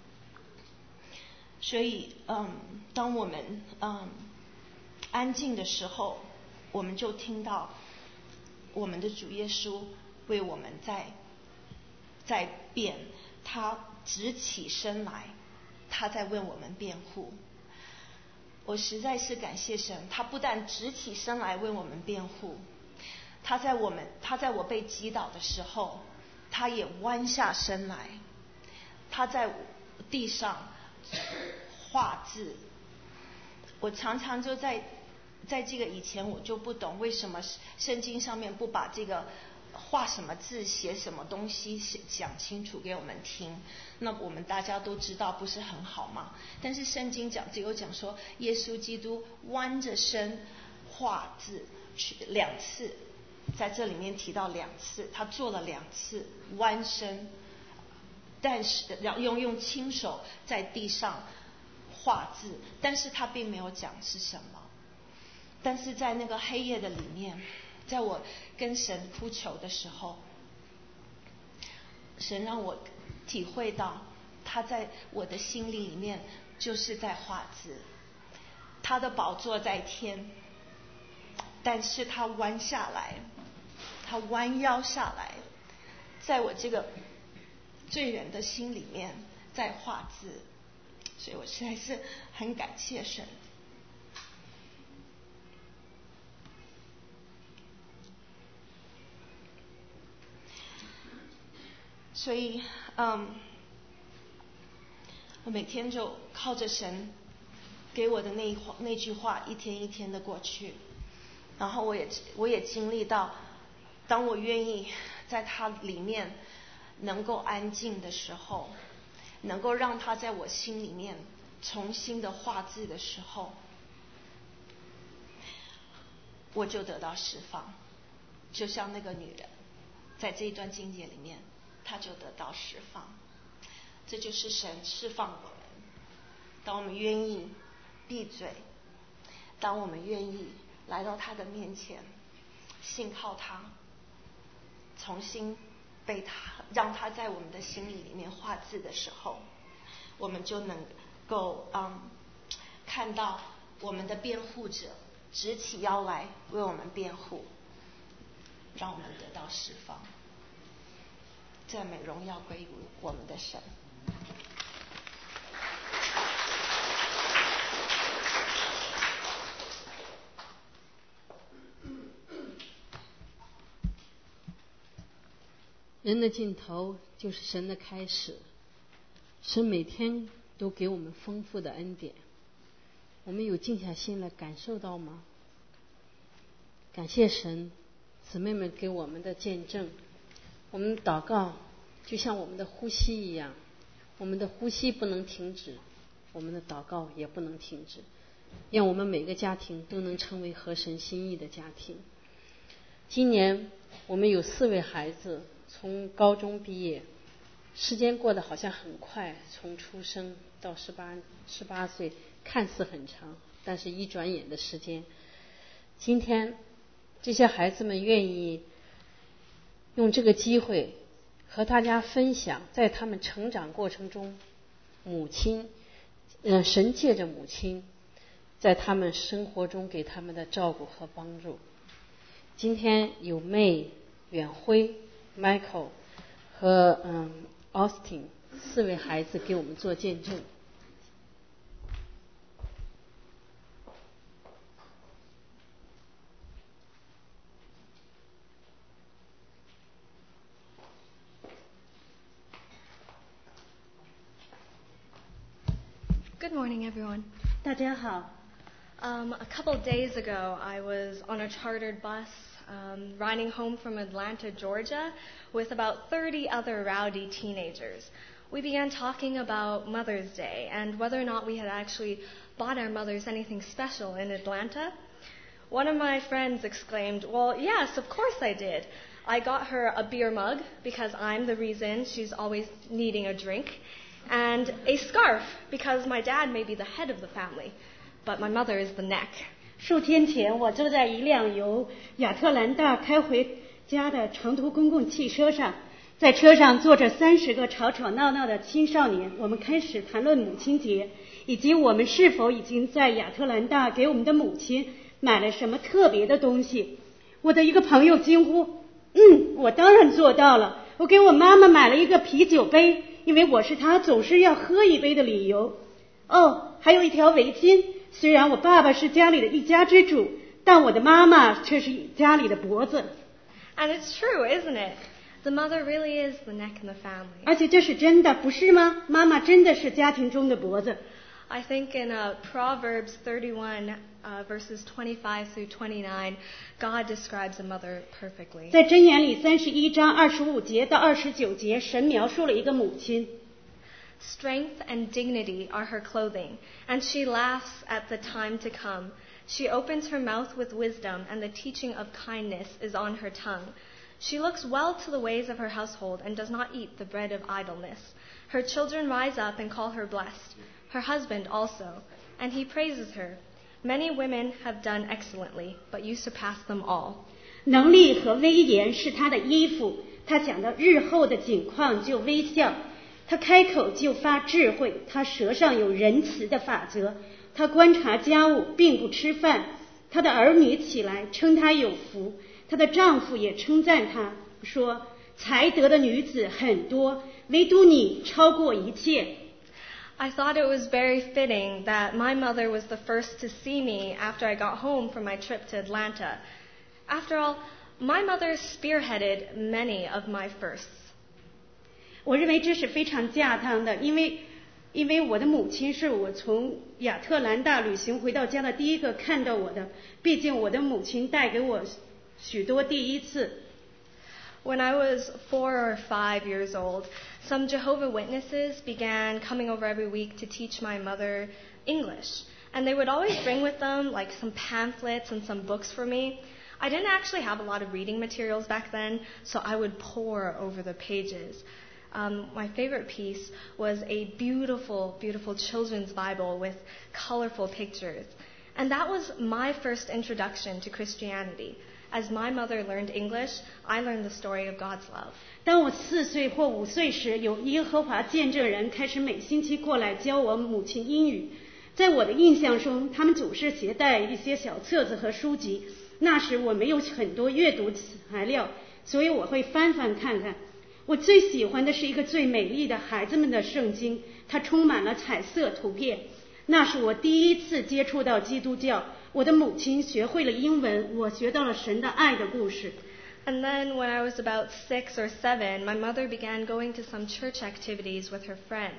所以当我们安静的时候，我们就听到我们的主耶稣为我们在辩，他直起身来，他在为我们辩护。我实在是感谢神，他不但直起身来为我们辩护，他在我被击倒的时候，他也弯下身来，他在地上画字。我常常就在这个以前我就不懂为什么圣经上面不把这个画什么字写什么东西讲清楚给我们听，那我们大家都知道不是很好吗？但是圣经只有讲说耶稣基督弯着身画字2次，在这里面提到2次，他做了2次弯身，但是用亲手在地上画字，但是他并没有讲是什么。但是在那个黑夜的里面，在我跟神呼求的时候，神让我体会到他在我的心里面就是在画字。他的宝座在天，但是他弯下来，他弯腰下来，在我这个罪人的心里面在画字。所以我实在是很感谢神。所以我每天就靠着神给我的那句话一天一天的过去，然后我也经历到，当我愿意在他里面能够安静的时候，能够让他在我心里面重新的画字的时候，我就得到释放。就像那个女人在这一段经节里面，她就得到释放。这就是神释放我们，当我们愿意闭嘴，当我们愿意来到他的面前，信靠他，重新被他让他在我们的心里面画字的时候，我们就能够看到我们的辩护者直起腰来为我们辩护，让我们得到释放。赞美荣耀归于我们的神。 人的尽头就是神的开始，神每天都给我们丰富的恩典，我们有静下心来感受到吗？感谢神，姊妹们给我们的见证。我们祷告就像我们的呼吸一样，我们的呼吸不能停止，我们的祷告也不能停止，让我们每个家庭都能成为合神心意的家庭。今年我们有4位孩子从高中毕业，时间过得好像很快，从出生到18岁看似很长，但是一转眼的时间。今天这些孩子们愿意用这个机会和大家分享在他们成长过程中神借着母亲在他们生活中给他们的照顾和帮助。今天有May、远辉、Michael 和Austin 4位孩子给我们做见证。 Good morning, everyone. 大家好。 A couple days ago, I was on a chartered bus riding home from Atlanta, Georgia, with about 30 other rowdy teenagers. We began talking about Mother's Day and whether or not we had actually bought our mothers anything special in Atlanta. One of my friends exclaimed, "Well, yes, of course I did. I got her a beer mug because I'm the reason she's always needing a drink, and a scarf because my dad may be the head of the family, but my mother is the neck." 数天前，我坐在一辆由亚特兰大开回家的长途公共汽车上，在车上坐着30个吵吵闹闹的青少年，我们开始谈论母亲节，以及我们是否已经在亚特兰大给我们的母亲买了什么特别的东西。我的一个朋友惊呼：“我当然做到了，我给我妈妈买了一个啤酒杯，因为我是她总是要喝一杯的理由。哦，还有一条围巾。虽然我爸爸是家里的一家之主，但我的妈妈却是家里的脖子。” And it's true, isn't it? The mother really is the neck in the family. 而且这是真的，不是吗？妈妈真的是家庭中的脖子。 I think in Proverbs 31, verses 25 through 29, God describes a mother perfectly. 在箴言里31章25节到29节，神描述了一个母亲。 Strength and dignity are her clothing, and she laughs at the time to come. She opens her mouth with wisdom, and the teaching of kindness is on her tongue. She looks well to the ways of her household and does not eat the bread of idleness. Her children rise up and call her blessed, her husband also, and he praises her. Many women have done excellently, but you surpass them all. 能力和威严是她的衣服，她想到日后的景况就微笑，她开口就发智慧，她舌上有仁慈的法则，她观察家务并不吃饭，她的儿女起来称她有福，她的丈夫也称赞她，说才德的女子很多，唯独你超过一切。 I thought it was very fitting that my mother was the first to see me after I got home from my trip to Atlanta. After all, my mother spearheaded many of my firsts. 我认为这是非常恰当的，因为因为我的母亲是我从亚特兰大旅行回到家的第一个看到我的，毕竟我的母亲带给我许多第一次。 When I was 4 or 5 years old, some Jehovah's Witnesses began coming over every week to teach my mother English. And they would always bring with them like some pamphlets and some books for me. I didn't actually have a lot of reading materials back then, so I would pore over the pages. My favorite piece was a beautiful, beautiful children's Bible with colorful pictures. And that was my first introduction to Christianity.As my mother learned English, I learned the story of God's love. 当我4岁或5岁时，有耶和华见证人开始每星期过来教我母亲英语。在我的印象中，他们总是携带一些小册子和书籍。那时我没有很多阅读材料，所以我会翻翻看看。我最喜欢的是一个最美丽的孩子们的圣经，它充满了彩色图片。那是我第一次接触到基督教。我的母亲学会了英文，我学到了神的爱的故事。 And then when I was about 6 or 7, my mother began going to some church activities with her friend.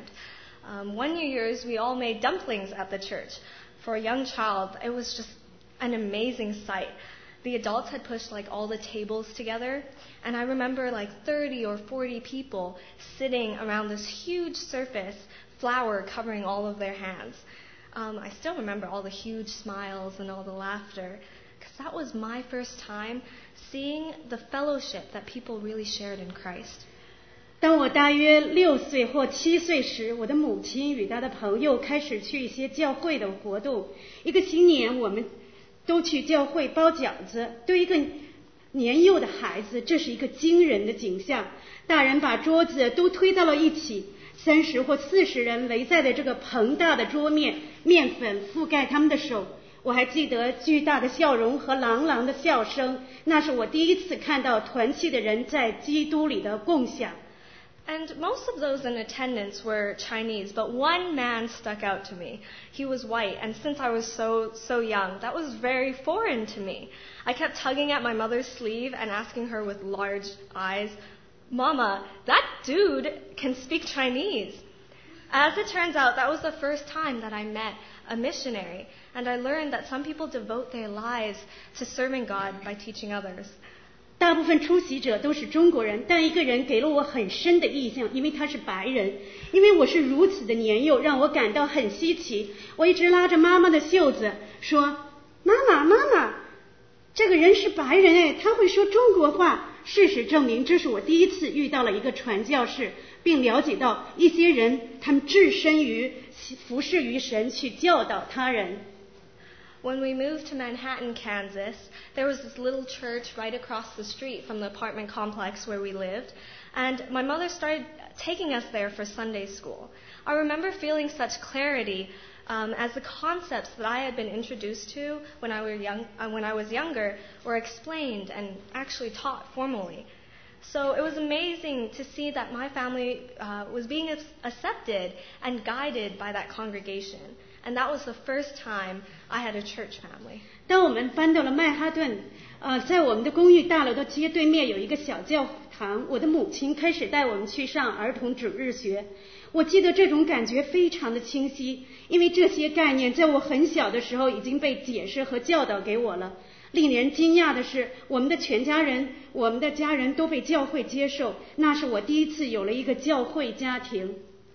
One New Year's, we all made dumplings at the church. For a young child, it was just an amazing sight. The adults had pushed like all the tables together, and I remember like 30 or 40 people sitting around this huge surface, flour covering all of their hands.I still remember all the huge smiles and all the laughter, because that was my first time seeing the fellowship that people really shared in Christ. 当我大约6岁或7岁时，我的母亲与她的朋友开始去一些教会的活动。一个新年，我们都去教会包饺子。对一个年幼的孩子，这是一个惊人的景象。大人把桌子都推到了一起。30或40人围在的这个庞大的桌面，面粉覆盖他们的手。我还记得巨大的笑容和朗朗的笑声，那是我第一次看到团契的人在基督里的共享。 And most of those in attendance were Chinese, but one man stuck out to me. He was white, and since I was so young, that was very foreign to me. I kept tugging at my mother's sleeve and asking her with large eyes,Mama, that dude can speak Chinese. As it turns out, that was the first time that I met a missionary, and I learned that some people devote their lives to serving God by teaching others. 大部分出席者都是中国人，但一个人给了我很深的印象，因为他是白人。因为我是如此的年幼，让我感到很稀奇。我一直拉着妈妈的袖子说：“妈妈，妈妈，这个人是白人哎，他会说中国话。”事实证明，这是我第一次遇到了一个传教士，并了解到一些人他们置身于服侍于神，去教导他人。 When we moved to Manhattan, Kansas, there was this little church right across the street from the apartment complex where we lived, and my mother started taking us there for Sunday school. I remember feeling such clarity as the concepts that I had been introduced to when I was younger were explained and actually taught formally. So it was amazing to see that my family was being accepted and guided by that congregation.And that was the first time I had a church family. 当我们搬到了曼哈顿，在我们的公寓大楼的街对面有一个小教堂，我的母亲开始带我们去上儿童主日学。我记得这种感觉非常的清晰，因为这些概念在我很小的时候已经被解释和教导给我了。令人惊讶的是，我们的家人都被教会接受，那是我第一次有了一个教会家庭。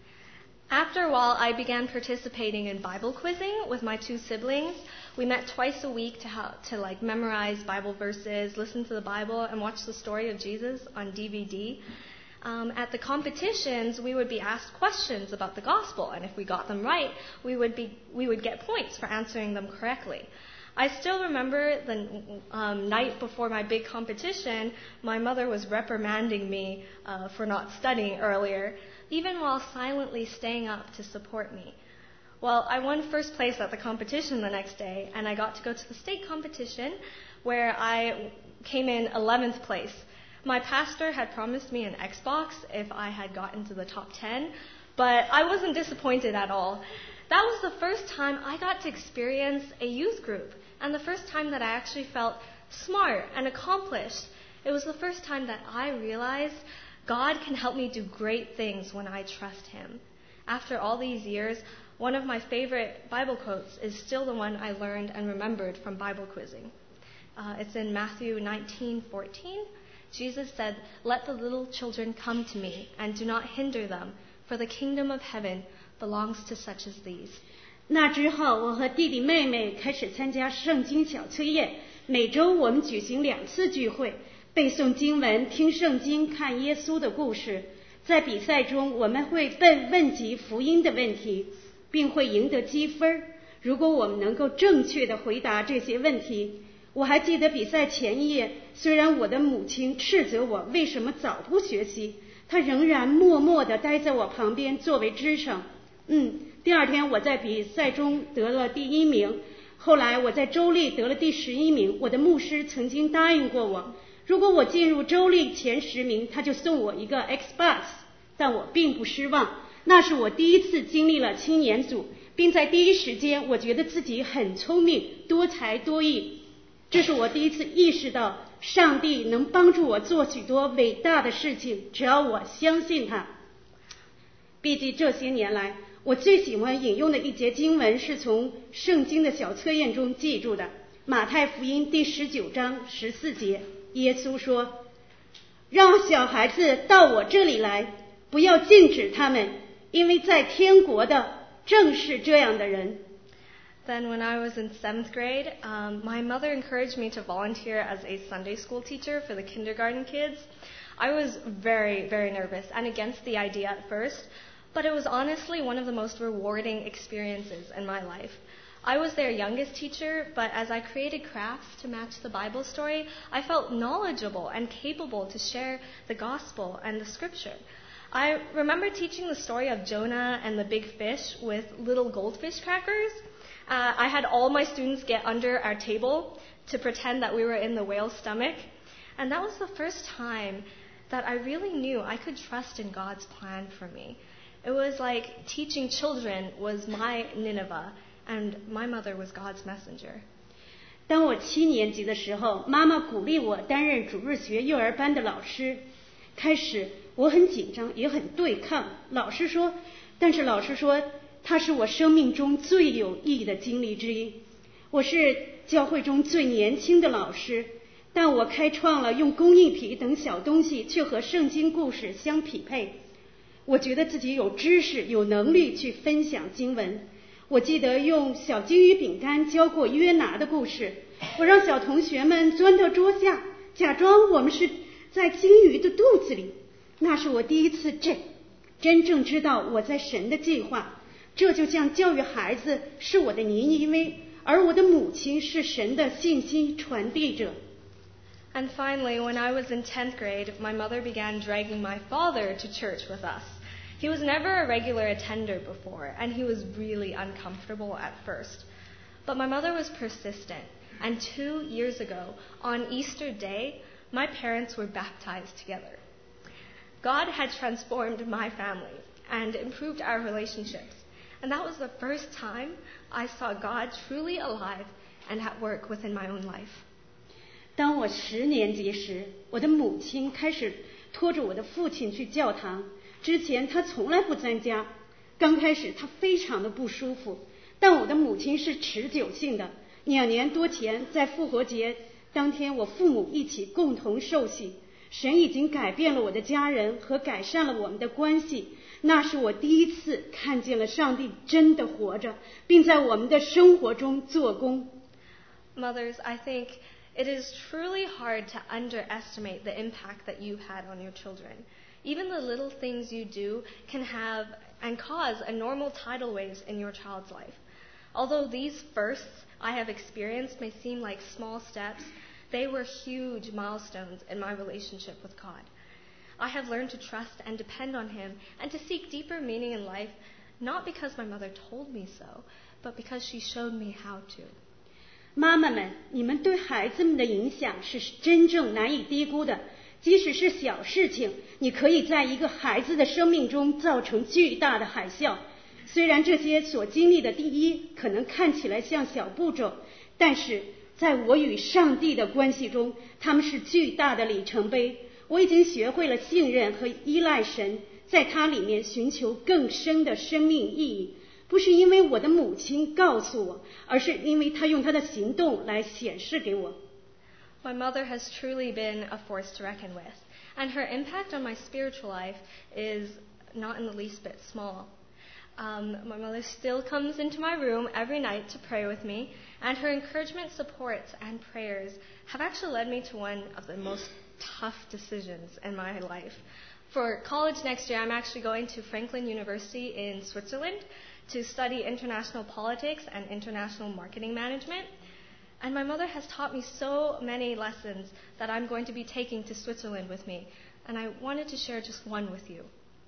After a while, I began participating in Bible quizzing with my 2 siblings. We met twice a week to memorize Bible verses, listen to the Bible, and watch the story of Jesus on DVD. At the competitions, we would be asked questions about the gospel, and if we got them right, we would get points for answering them correctly. I still remember the night before my big competition, my mother was reprimanding me for not studying earlier.Even while silently staying up to support me. Well, I won first place at the competition the next day, and I got to go to the state competition where I came in 11th place. My pastor had promised me an Xbox if I had gotten to the top 10, but I wasn't disappointed at all. That was the first time I got to experience a youth group, and the first time that I actually felt smart and accomplished. It was the first time that I realized God can help me do great things when I trust Him. After all these years, one of my favorite Bible quotes is still the one I learned and remembered from Bible quizzing. It's in Matthew 19:14. Jesus said, "Let the little children come to me, and do not hinder them, for the kingdom of heaven belongs to such as these." 那之后，我和弟弟妹妹开始参加圣经小测验，每周我们举行2次聚会，背诵经文、听圣经、看耶稣的故事。在比赛中，我们会问及福音的问题，并会赢得积分。如果我们能够正确地回答这些问题，我还记得比赛前一夜，虽然我的母亲斥责我为什么早不学习，她仍然默默地待在我旁边作为支撑。第二天我在比赛中得了第1名，后来我在州立得了第11名。我的牧师曾经答应过我，如果我进入州立前10名，他就送我一个 Xbox， 但我并不失望。那是我第一次经历了青年组，并在第一时间我觉得自己很聪明、多才多艺。这是我第一次意识到上帝能帮助我做许多伟大的事情，只要我相信他。毕竟这些年来，我最喜欢引用的一节经文是从圣经的小测验中记住的，马太福音第19章14节，耶稣说：“让小孩子到我这里来，不要禁止他们，因为在天国的正是这样的人。” Then when I was in 7th grade, my mother encouraged me to volunteer as a Sunday school teacher for the kindergarten kids. I was very, very nervous and against the idea at first, but it was honestly one of the most rewarding experiences in my life. I was their youngest teacher, but as I created crafts to match the Bible story, I felt knowledgeable and capable to share the gospel and the scripture. I remember teaching the story of Jonah and the big fish with little goldfish crackers. I had all my students get under our table to pretend that we were in the whale's stomach. And that was the first time that I really knew I could trust in God's plan for me. It was like teaching children was my Nineveh, and my mother was God's messenger. 当我7年级的时候，妈妈鼓励我担任主日学幼儿班的老师。开始我很紧张，也很对抗。但是老师说，它是我生命中最有意义的经历之一。我是教会中最年轻的老师，但我开创了用工艺品等小东西去和圣经故事相匹配。我觉得自己有知识、有能力去分享经文。我记得用小金鱼饼干教过约拿的故事，我让小同学们钻到桌下，假装我们是在金鱼的肚子里。那是我第一次真正知道我在神的计划。这就像教育孩子是我的尼微，而我的母亲是神的信息传递者。 And finally, when I was in 10th grade, my mother began dragging my father to church with us. He was never a regular attender before, and he was really uncomfortable at first. But my mother was persistent, and 2 years ago, on Easter Day, my parents were baptized together. God had transformed my family and improved our relationships. And that was the first time I saw God truly alive and at work within my own life. 当我10年级时，我的母亲开始拖着我的父亲去教堂。之前他从来不参加。刚开始他非常的不舒服，但我的母亲是持久性的。2年多前，在复活节当天，我父母一起共同受洗。神已经改变了我的家人和改善了我们的关系。那是我第一次看见了上帝真的活着，并在我们的生活中做工。 Mothers, I think it is truly hard to underestimate the impact that you've had on your children. Even the little things you do can have and cause enormous tidal waves in your child's life. Although these firsts I have experienced may seem like small steps, they were huge milestones in my relationship with God. I have learned to trust and depend on Him and to seek deeper meaning in life, not because my mother told me so, but because she showed me how to. 妈妈们，你们对孩子们的影响是真正难以低估的。即使是小事情，你可以在一个孩子的生命中造成巨大的海啸。虽然这些所经历的第一可能看起来像小步骤，但是在我与上帝的关系中，他们是巨大的里程碑。我已经学会了信任和依赖神， 在它里面寻求更深的生命意义。不是因为我的母亲告诉我，而是因为她用她的行动来显示给我。 My mother has truly been a force to reckon with, and her impact on my spiritual life is not in the least bit small. My mother still comes into my room every night to pray with me, and her encouragement, support, and prayers have actually led me to one of the most tough decisions in my life. For college next year, I'm actually going to Franklin University in Switzerland to study international politics and international marketing management. And my mother has taught me so many lessons that I'm going to be taking to Switzerland with me. And I wanted to share just one with you.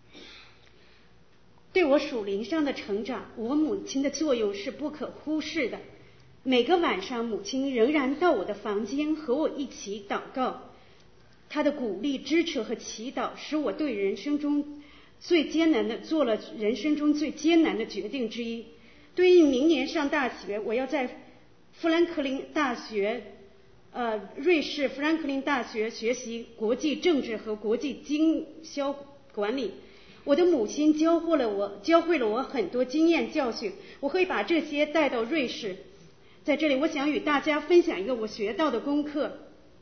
对我属灵上的成长，我母亲的作用是不可忽视的。每个晚上，母亲仍然到我的房间和我一起祷告。她的鼓励、支持和祈祷，使我对人生中最艰难的做了人生中最艰难的决定之一。对于明年上大学，我要在富兰克林大学，瑞士富兰克林大学学习国际政治和国际经销管理。我的母亲教会了我很多经验教训，我会把这些带到瑞士。在这里，我想与大家分享一个我学到的功课。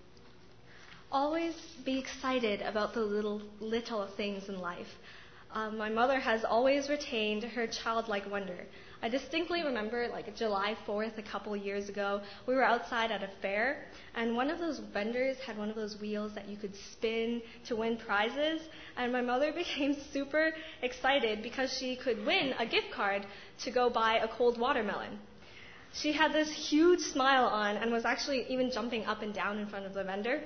Always be excited about the little things in life. My mother has always retained her childlike wonder. I distinctly remember, like July 4th, a couple years ago, we were outside at a fair, and one of those vendors had one of those wheels that you could spin to win prizes, and my mother became super excited because she could win a gift card to go buy a cold watermelon. She had this huge smile on and was actually even jumping up and down in front of the vendor.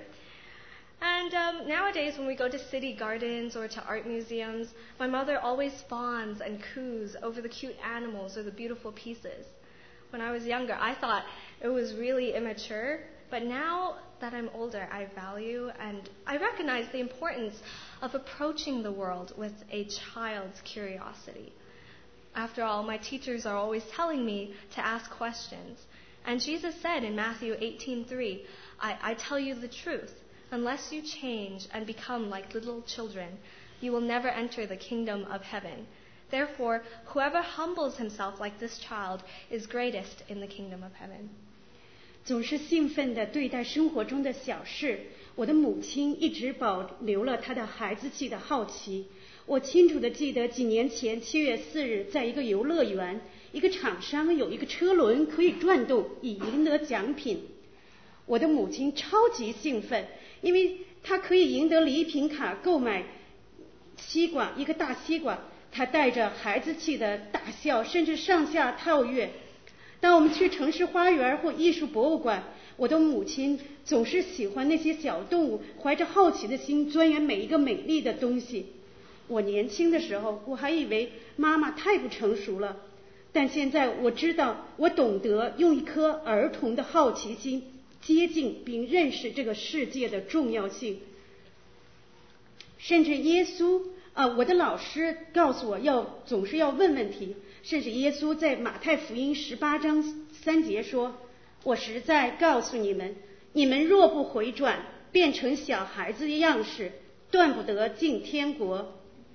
And nowadays, when we go to city gardens or to art museums, my mother always fawns and coos over the cute animals or the beautiful pieces. When I was younger, I thought it was really immature, but now that I'm older, I value and I recognize the importance of approaching the world with a child's curiosity. After all, my teachers are always telling me to ask questions. And Jesus said in Matthew 18:3, I tell you the truth. Unless you change and become like little children, you will never enter the kingdom of heaven. Therefore, whoever humbles himself like this child is greatest in the kingdom of heaven. 总是兴奋地对待生活中的小事，我的母亲一直保留了她的孩子气的好奇。我清楚地记得几年前7月4日，在一个游乐园，一个厂商有一个车轮可以转动，以赢得奖品。我的母亲超级兴奋，因为她可以赢得礼品卡，购买西瓜，一个大西瓜。她带着孩子气的大笑，甚至上下跳跃。当我们去城市花园或艺术博物馆，我的母亲总是喜欢那些小动物，怀着好奇的心钻研每一个美丽的东西。我年轻的时候，我还以为妈妈太不成熟了，但现在我知道，我懂得用一颗儿童的好奇心接近并认识这个世界的重要性。甚至耶稣我的老师告诉我总是要问问题，甚至耶稣在马太福音18章3节说，我实在告诉你们，你们若不回转，变成小孩子的样式，断不得进天国。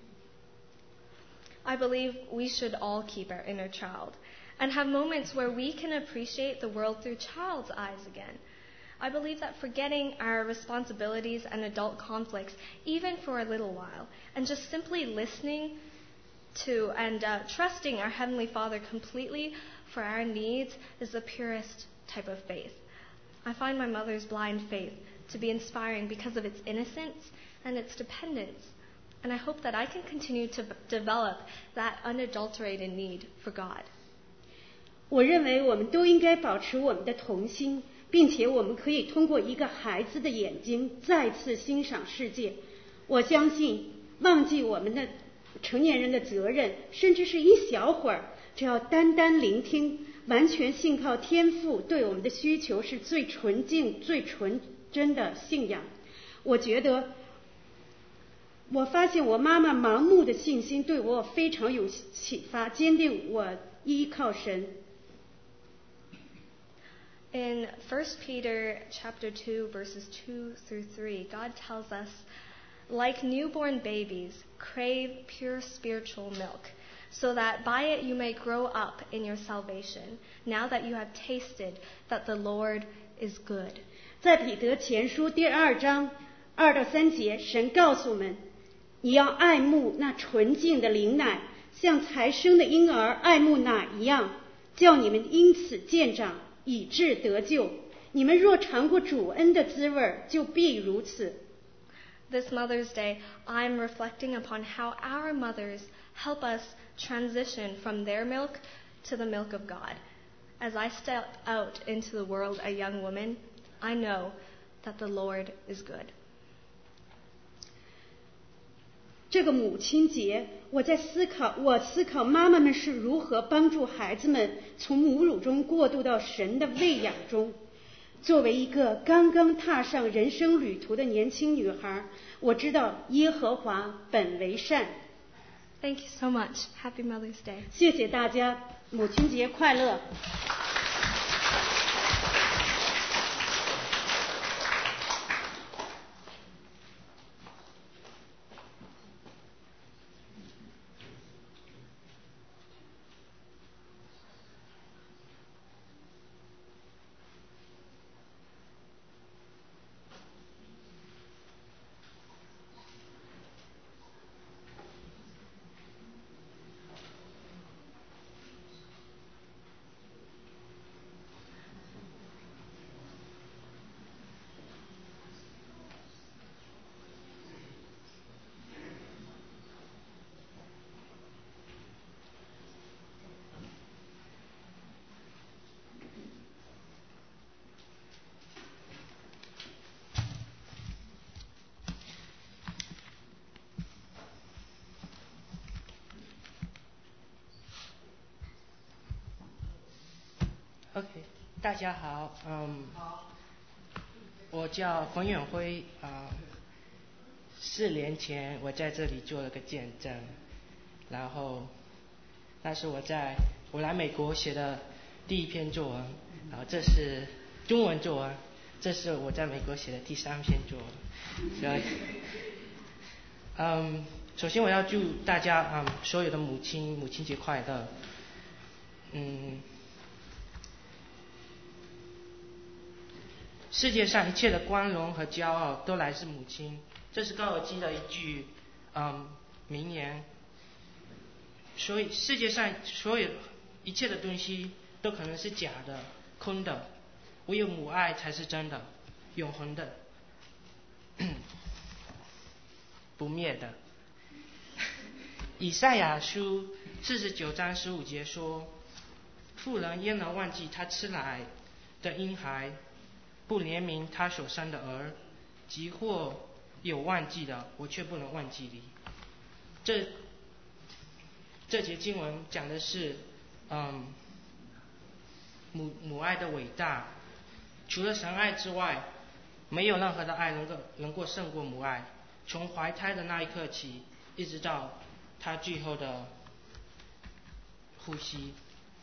I believe we should all keep our inner child and have moments where we can appreciate the world through child's eyes again. I believe that forgetting our responsibilities and adult conflicts, even for a little while, and just simply listening to and trusting our Heavenly Father completely for our needs is the purest type of faith. I find my mother's blind faith to be inspiring because of its innocence and its dependence. And I hope that I can continue to develop that unadulterated need for God. 我认为我们都应该保持我们的童心，并且我们可以通过一个孩子的眼睛再次欣赏世界。我相信，忘记我们的成年人的责任，甚至是一小会儿，只要单单聆听，完全信靠天父对我们的需求，是最纯净、最纯真的信仰。我发现我妈妈盲目的信心对我非常有启发，坚定我依靠神。 In 1 Peter chapter 2, verses 2 through 3, God tells us, like newborn babies, crave pure spiritual milk, so that by it you may grow up in your salvation, now that you have tasted that the Lord is good. 在彼得前书第2章2到3节，神告诉我们，你要爱慕那纯净的灵奶，像才生的婴儿爱慕奶一样，叫你们因此渐长，以致得救。你们若尝过主恩的滋味，就必如此。 This Mother's Day, I'm reflecting upon how our mothers help us transition from their milk to the milk of God. As I step out into the world a young woman, I know that the Lord is good. 这个母亲节，我思考妈妈们是如何帮助孩子们从母乳中过渡到神的喂养中。作为一个刚刚踏上人生旅途的年轻女孩，我知道耶和华本为善。 Thank you so much. Happy Mother's Day. 谢谢大家，母亲节快乐。 OK， 大家好，我叫冯远辉，4年前我在这里做了个见证，然后那是我来美国写的第一篇作文，然后这是中文作文，这是我在美国写的第3篇作文，所以，首先我要祝大家所有的母亲节快乐，世界上一切的光荣和骄傲都来自母亲，这是高尔基的一句名言。所以世界上所有一切的东西都可能是假的、空的，唯有母爱才是真的、永恒的、不灭的。以赛亚书49章15节说：“妇人焉能忘记她吃奶的婴孩？不怜悯他所生的儿，即或有忘记的，我却不能忘记你。”这节经文讲的是，母爱的伟大。除了神爱之外，没有任何的爱能够胜过母爱。从怀胎的那一刻起，一直到他最后的呼吸。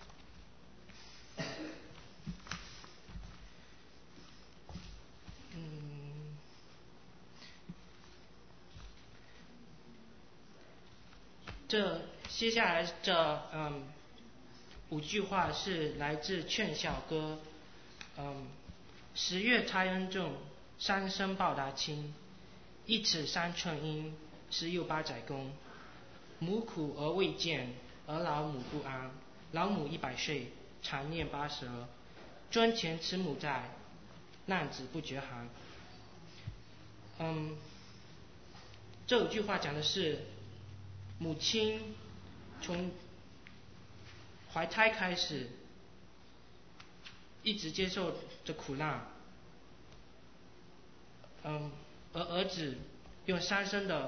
接下来这5句话是来自《劝小歌》。10月胎恩重，3升报答亲，1尺3寸阴，16、8载功。母苦而未见，儿老母不安。老母100岁，常念80儿。尊前慈母在，浪子不觉寒。这5句话讲的是母亲从怀胎开始，一直接受着苦难，而儿子用3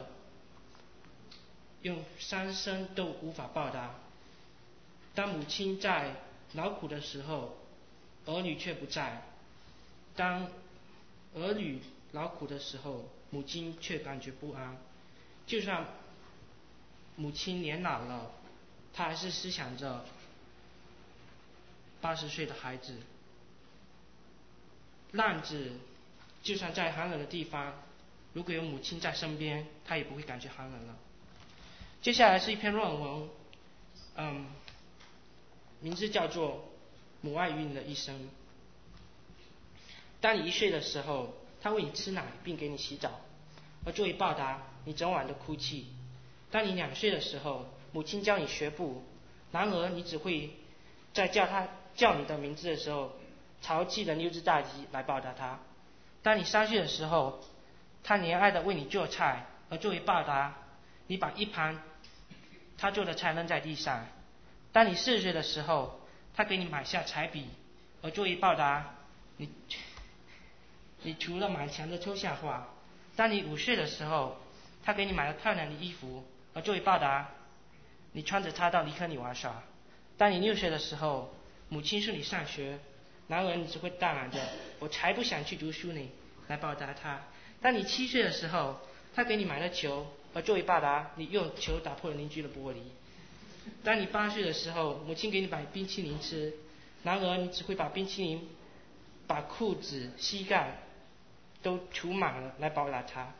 生都无法报答。当母亲在劳苦的时候，儿女却不在；当儿女劳苦的时候，母亲却感觉不安。就算母亲年老了，她还是思想着80岁的孩子。浪子就算在寒冷的地方， 如果有母亲在身边，他也不会感觉寒冷了。接下来是一篇论文，名字叫做《母爱与你的一生》。当你1岁的时候，他喂你吃奶并给你洗澡，而作为报答，你整晚的哭泣。当你2岁的时候，母亲教你学步，然而你只会在叫你的名字的时候，淘气的溜之大吉来报答他。当你3岁的时候，他怜爱的为你做菜，而作为报答，你把一盘他做的菜扔在地上。当你4岁的时候，他给你买下彩笔，而作为报答，你涂了满墙的抽象画。当你5岁的时候，他给你买了漂亮的衣服，而作为报答，你穿着它到泥坑里玩耍。当你6岁的时候，母亲送你上学，然而你只会大喊着我才不想去读书呢来报答他。当你7岁的时候，他给你买了球，而作为报答，你用球打破了邻居的玻璃。当你8岁的时候，母亲给你买冰淇淋吃，然而你只会把冰淇淋把裤子膝盖都涂满了来报答他。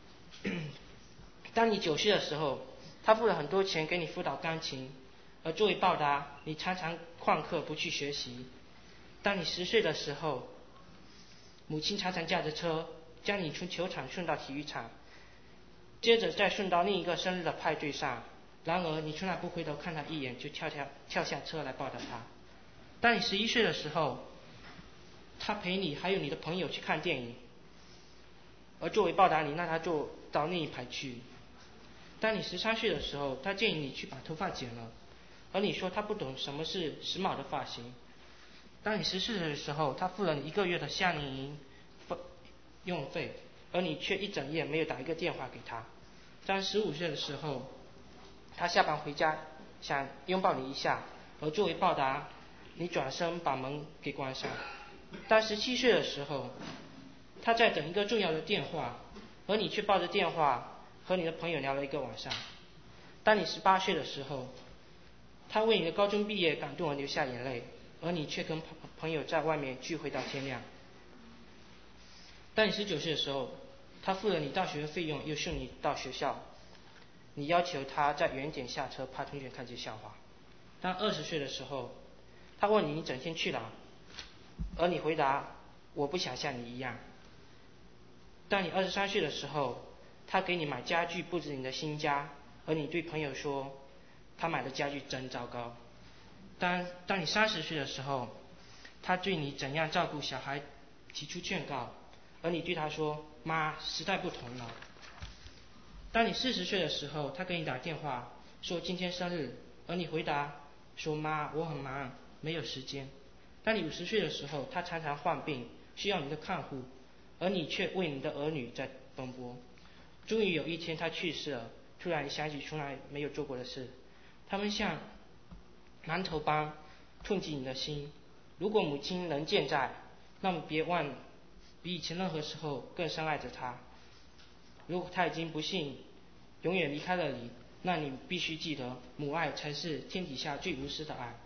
当你9岁的时候，他付了很多钱给你辅导钢琴，而作为报答，你常常旷课不去学习。当你10岁的时候，母亲常常驾着车将你从球场送到体育场，接着再送到另一个生日的派对上，然而你从来不回头看他一眼就跳下车来报答他。当你11岁的时候，他陪你还有你的朋友去看电影，而作为报答，你让他坐到另一排去。当你13岁的时候，他建议你去把头发剪了，而你说他不懂什么是时髦的发型。当你14岁的时候，他付了你1个月的夏令营用费，而你却一整夜没有打一个电话给他。当15岁的时候，他下班回家想拥抱你一下，而作为报答，你转身把门给关上。当17岁的时候，他在等一个重要的电话，而你却抱着电话和你的朋友聊了一个晚上。当你18岁的时候，他为你的高中毕业感动而流下眼泪，而你却跟朋友在外面聚会到天亮。当你19岁的时候，他付了你大学的费用，又送你到学校，你要求他在原点下车，怕同学看见笑话。当20岁的时候，他问你整天去哪，而你回答我不想像你一样。当你23岁的时候，他给你买家具布置你的新家，而你对朋友说他买的家具真糟糕。当你30岁的时候，他对你怎样照顾小孩提出劝告，而你对他说妈，时代不同了。当你40岁的时候，他给你打电话说今天生日，而你回答说妈，我很忙没有时间。当你50岁的时候，他常常患病需要你的看护，而你却为你的儿女在奔波。终于有一天他去世了，突然想起从来没有做过的事，他们像南头般痛击你的心。如果母亲能健在，那么别忘比以前任何时候更深爱着她。如果她已经不幸永远离开了你，那你必须记得，母爱才是天底下最无私的爱。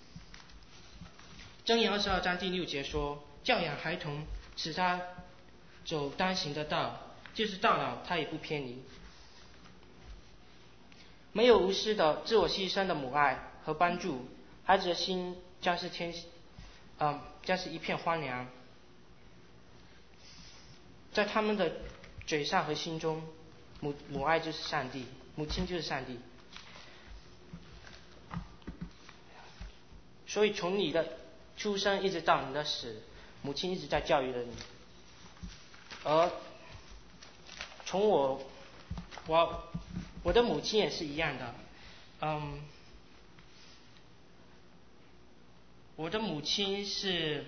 箴言22章第6节说，教养孩童，使他走当行的道，就是到老他也不偏离。没有无私的自我牺牲的母爱和帮助，孩子的心将是一片荒凉。在他们的嘴上和心中，母爱就是上帝，母亲就是上帝。所以从你的出生一直到你的死，母亲一直在教育着你。而从我的母亲也是一样的，我的母亲是，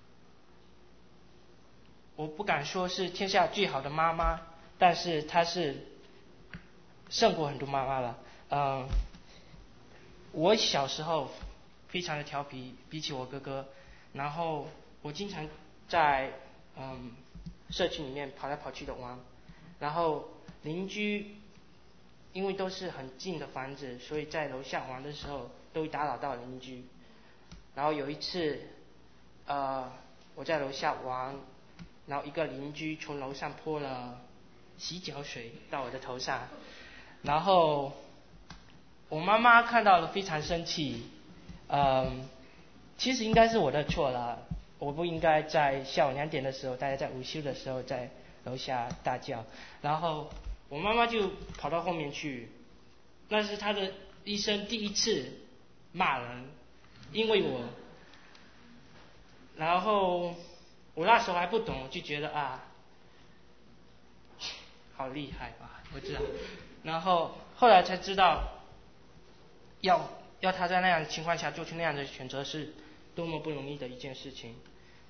我不敢说是天下最好的妈妈，但是她是胜过很多妈妈了。我小时候非常的调皮，比起我哥哥，然后我经常在社区里面跑来跑去的玩，然后邻居因为都是很近的房子，所以在楼下玩的时候都会打扰到邻居。然后有一次我在楼下玩，然后一个邻居从楼上泼了洗脚水到我的头上，然后我妈妈看到了非常生气，其实应该是我的错了，我不应该在下午2点的时候，大家在午休的时候在楼下大叫，然后我妈妈就跑到后面去，那是她的一生第一次骂人，因为我，然后我那时候还不懂，就觉得好厉害吧，我知道，然后后来才知道，要他在那样的情况下做出那样的选择是多么不容易的一件事情。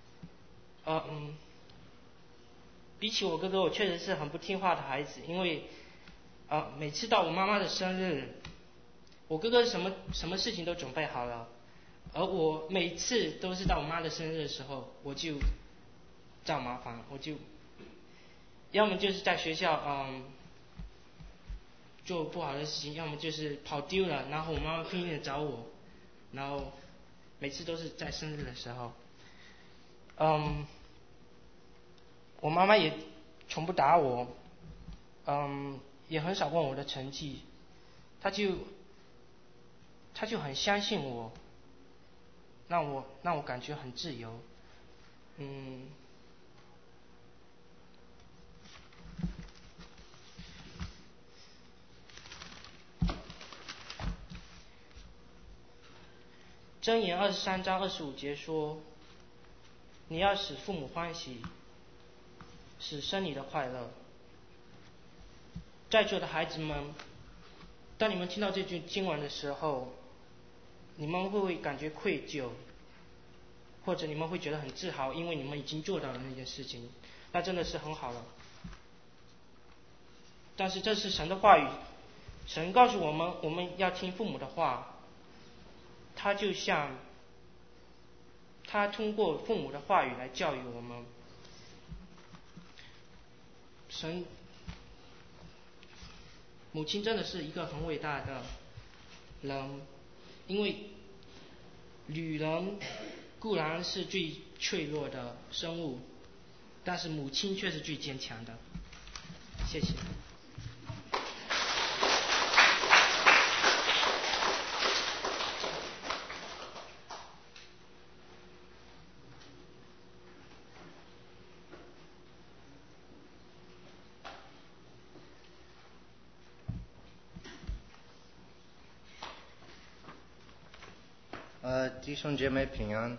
比起我哥哥，我确实是很不听话的孩子，因为每次到我妈妈的生日，我哥哥什么事情都准备好了，而我每次都是到我妈的生日的时候，我就找麻烦，我就要么就是在学校做不好的事情，要么就是跑丢了，然后我妈妈拼命的找我，然后每次都是在生日的时候，我妈妈也从不打我，也很少问我的成绩，她就很相信我，让我感觉很自由，箴言23章25节说，你要使父母欢喜，使生你的快乐。在座的孩子们，当你们听到这句经文的时候，你们会不会感觉愧疚，或者你们会觉得很自豪，因为你们已经做到了那件事情，那真的是很好了。但是这是神的话语，神告诉我们，我们要听父母的话，他就像他通过父母的话语来教育我们。母亲真的是一个很伟大的人，因为女人固然是最脆弱的生物，但是母亲却是最坚强的。谢谢。 弟兄姐妹平安。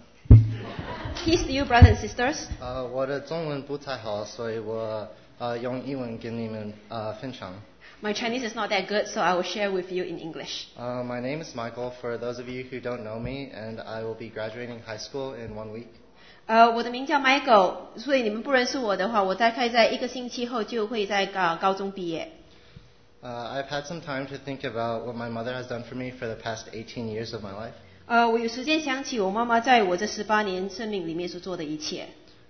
Peace to you, brothers and sisters. 我的中文不太好，所以我用英文跟你们分享。 My Chinese is not that good, so I will share with you in English. My name is Michael, for those of you who don't know me, and I will be graduating high school in 1 week. 我的名叫 Michael， 所以你们不认识我的话，我大概在1个星期后就会在高中毕业。 I've had some time to think about what my mother has done for me for the past 18 years of my life. 我有时间想起我妈妈在我这18年生命里面所做的一切。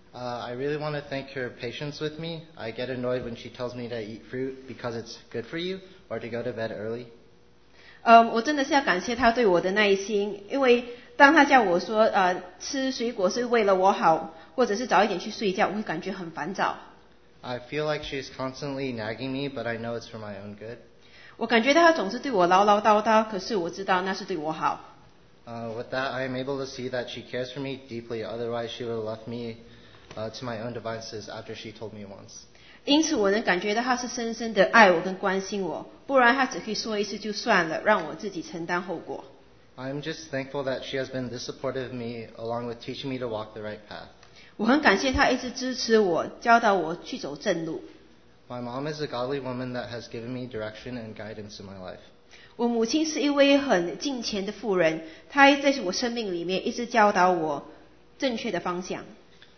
I really want to thank her patience with me. I get annoyed when she tells me to eat fruit because it's good for you, or to go to bed early. 我真的是要感谢她对我的耐心，因为当她叫我说吃水果是为了我好，或者是早一点去睡觉，我会感觉很烦躁。 I feel like she's constantly nagging me, but I know it's for my own good. 我感觉她总是对我唠唠叨叨，可是我知道那是对我好。 With that, I am able to see that she cares for me deeply. Otherwise, she would have left me to my own devices after she told me once. 因此，我能感觉到她是深深的爱我跟关心我，不然她只可以说一次就算了，让我自己承担后果。 I'm just thankful that she has been this supportive of me, along with teaching me to walk the right path. 我很感谢她一直支持我，教导我去走正路。 My mom is a godly woman that has given me direction and guidance in my life. 我母亲是一位很敬虔的妇人，她在我生命里面一直教导我正确的方向。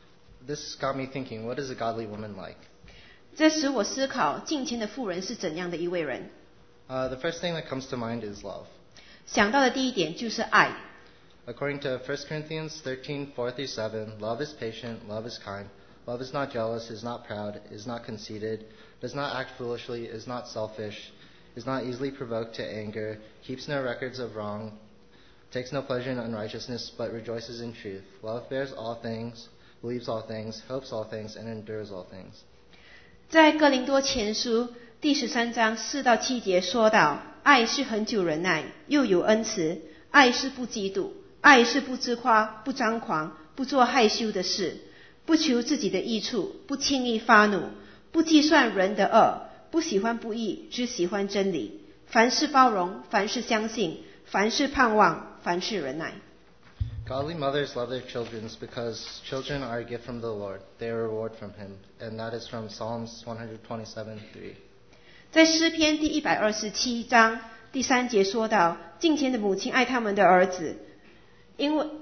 This got me thinking, what is a godly woman like? 这使我思考敬虔的妇人是怎样的一位人。 The first thing that comes to mind is love. 想到的第一点就是爱。 According to 1 Corinthians 13:4-7, love is patient, love is kind, love is not jealous, is not proud, is not conceited, does not act foolishly, is not selfish, is not easily provoked to anger, keeps no records of wrong, takes no pleasure in unrighteousness, but rejoices in truth. Love bears all things, believes all things, hopes all things, and endures all things. 在哥林多前书第13章4到7节说到，爱是恒久忍耐，又有恩慈；爱是不嫉妒，爱是不自夸，不张狂，不做害羞的事，不求自己的益处，不轻易发怒，不计算人的恶，不喜欢不义，只喜欢真理。凡事包容，凡事相信，凡事盼望，凡事忍耐。 Godly mothers love their children because children are a gift from the Lord. They are a reward from Him. And that is from Psalms 127:3. 在诗篇第127章第3节说到，敬虔的母亲爱他们的儿子，因为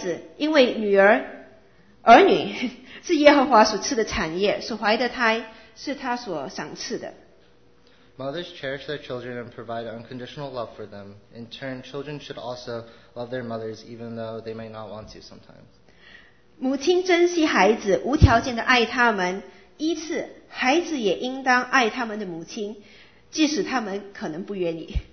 儿女是耶和华所赐的产业，所怀的胎是他所赏赐的。 Mothers cherish their children and provide unconditional love for them. In turn, children should also love their mothers even though they may not want to sometimes. 母亲珍惜孩子，无条件的爱他们，依次孩子也应当爱他们的母亲，即使他们可能不愿意。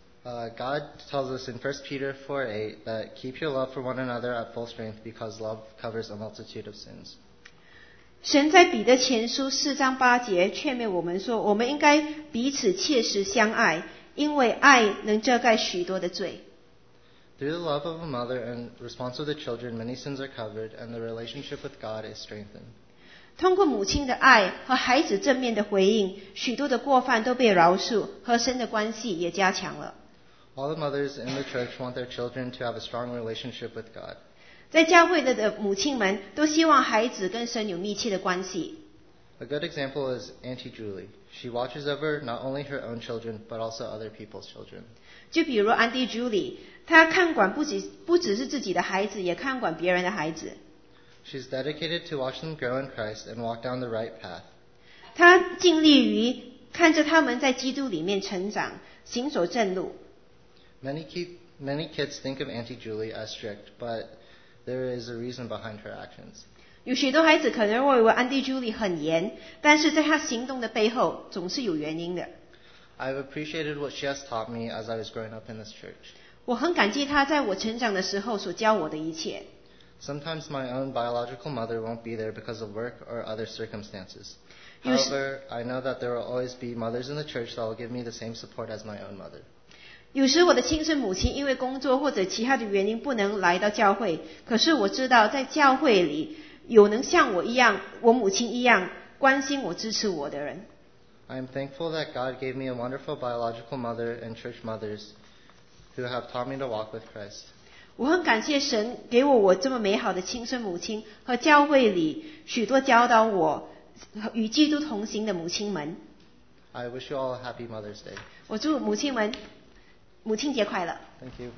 God tells us in 1 Peter 4:8 that keep your love for one another at full strength because love covers a multitude of sins. 神在彼得前书4章8节劝勉我们说，我们应该彼此切实相爱，因为爱能遮盖许多的罪。 Through the love of a mother and response of the children, many sins are covered, and the relationship with God is strengthened. 通过母亲的爱和孩子正面的回应，许多的过犯都被饶恕，和神的关系也加强了。 All the mothers in the church want their children to have a strong relationship with God. 在教会的母亲们都希望孩子跟神有密切的关系。 A good example is Auntie Julie. She watches over not only her own children, but also other people's children. 就比如 Auntie Julie， 她看管不只是自己的孩子，也看管别人的孩子。 She's dedicated to watch them grow in Christ and walk down the right path. 她尽力于看着他们在基督里面成长，行走正路。 Many kids think of Auntie Julie as strict, but there is a reason behind her actions. 有许多孩子可能会以为 Auntie Julie 很严，但是在她行动的背后总是有原因的。 I've appreciated what she has taught me as I was growing up in this church. 我很感激她在我成长的时候所教我的一切。 Sometimes my own biological mother won't be there because of work or other circumstances. However, I know that there will always be mothers in the church that will give me the same support as my own mother. 有时我的亲生母亲因为工作或者其他的原因不能来到教会，可是我知道在教会里有能像我母亲一样关心我、支持我的人。 I am thankful that God gave me a wonderful biological mother and church mothers who have taught me to walk with Christ. 我很感谢神给我这么美好的亲生母亲和教会里许多教导我与基督同行的母亲们。 I wish you all a happy Mother's Day. 我祝母亲们母亲节快乐。 Thank you.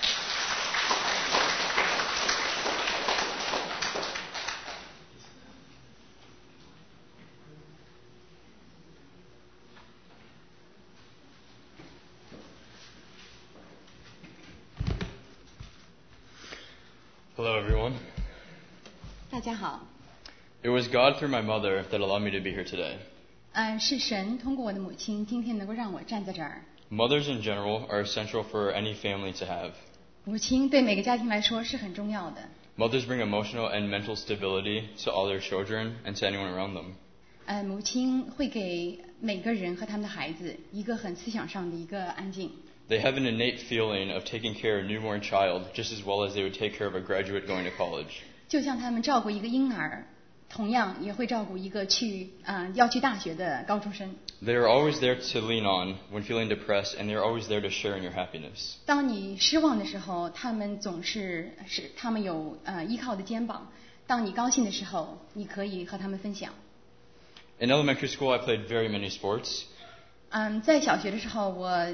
Hello, everyone. 大家好。 It was God through my mother that allowed me to be here today. 是神通过我的母亲，今天能够让我站在这儿。 Mothers in general are essential for any family to have. 母亲对每个家庭来说是很重要的。 Mothers bring emotional and mental stability to all their children and to anyone around them. 母亲会给每个人和他们的孩子一个很思想上的一个安静。 They have an innate feeling of taking care of a newborn child just as well as they would take care of a graduate going to college. 就像他们照顾一个婴儿，同样也会照顾一个要去大学的高中生。 They are always there to lean on when feeling depressed, and they are always there to share in your happiness. 当你失望的时候，他们他们有依靠的肩膀；当你高兴的时候，你可以和他们分享。 In elementary school, I played very many sports. 在小学的时候，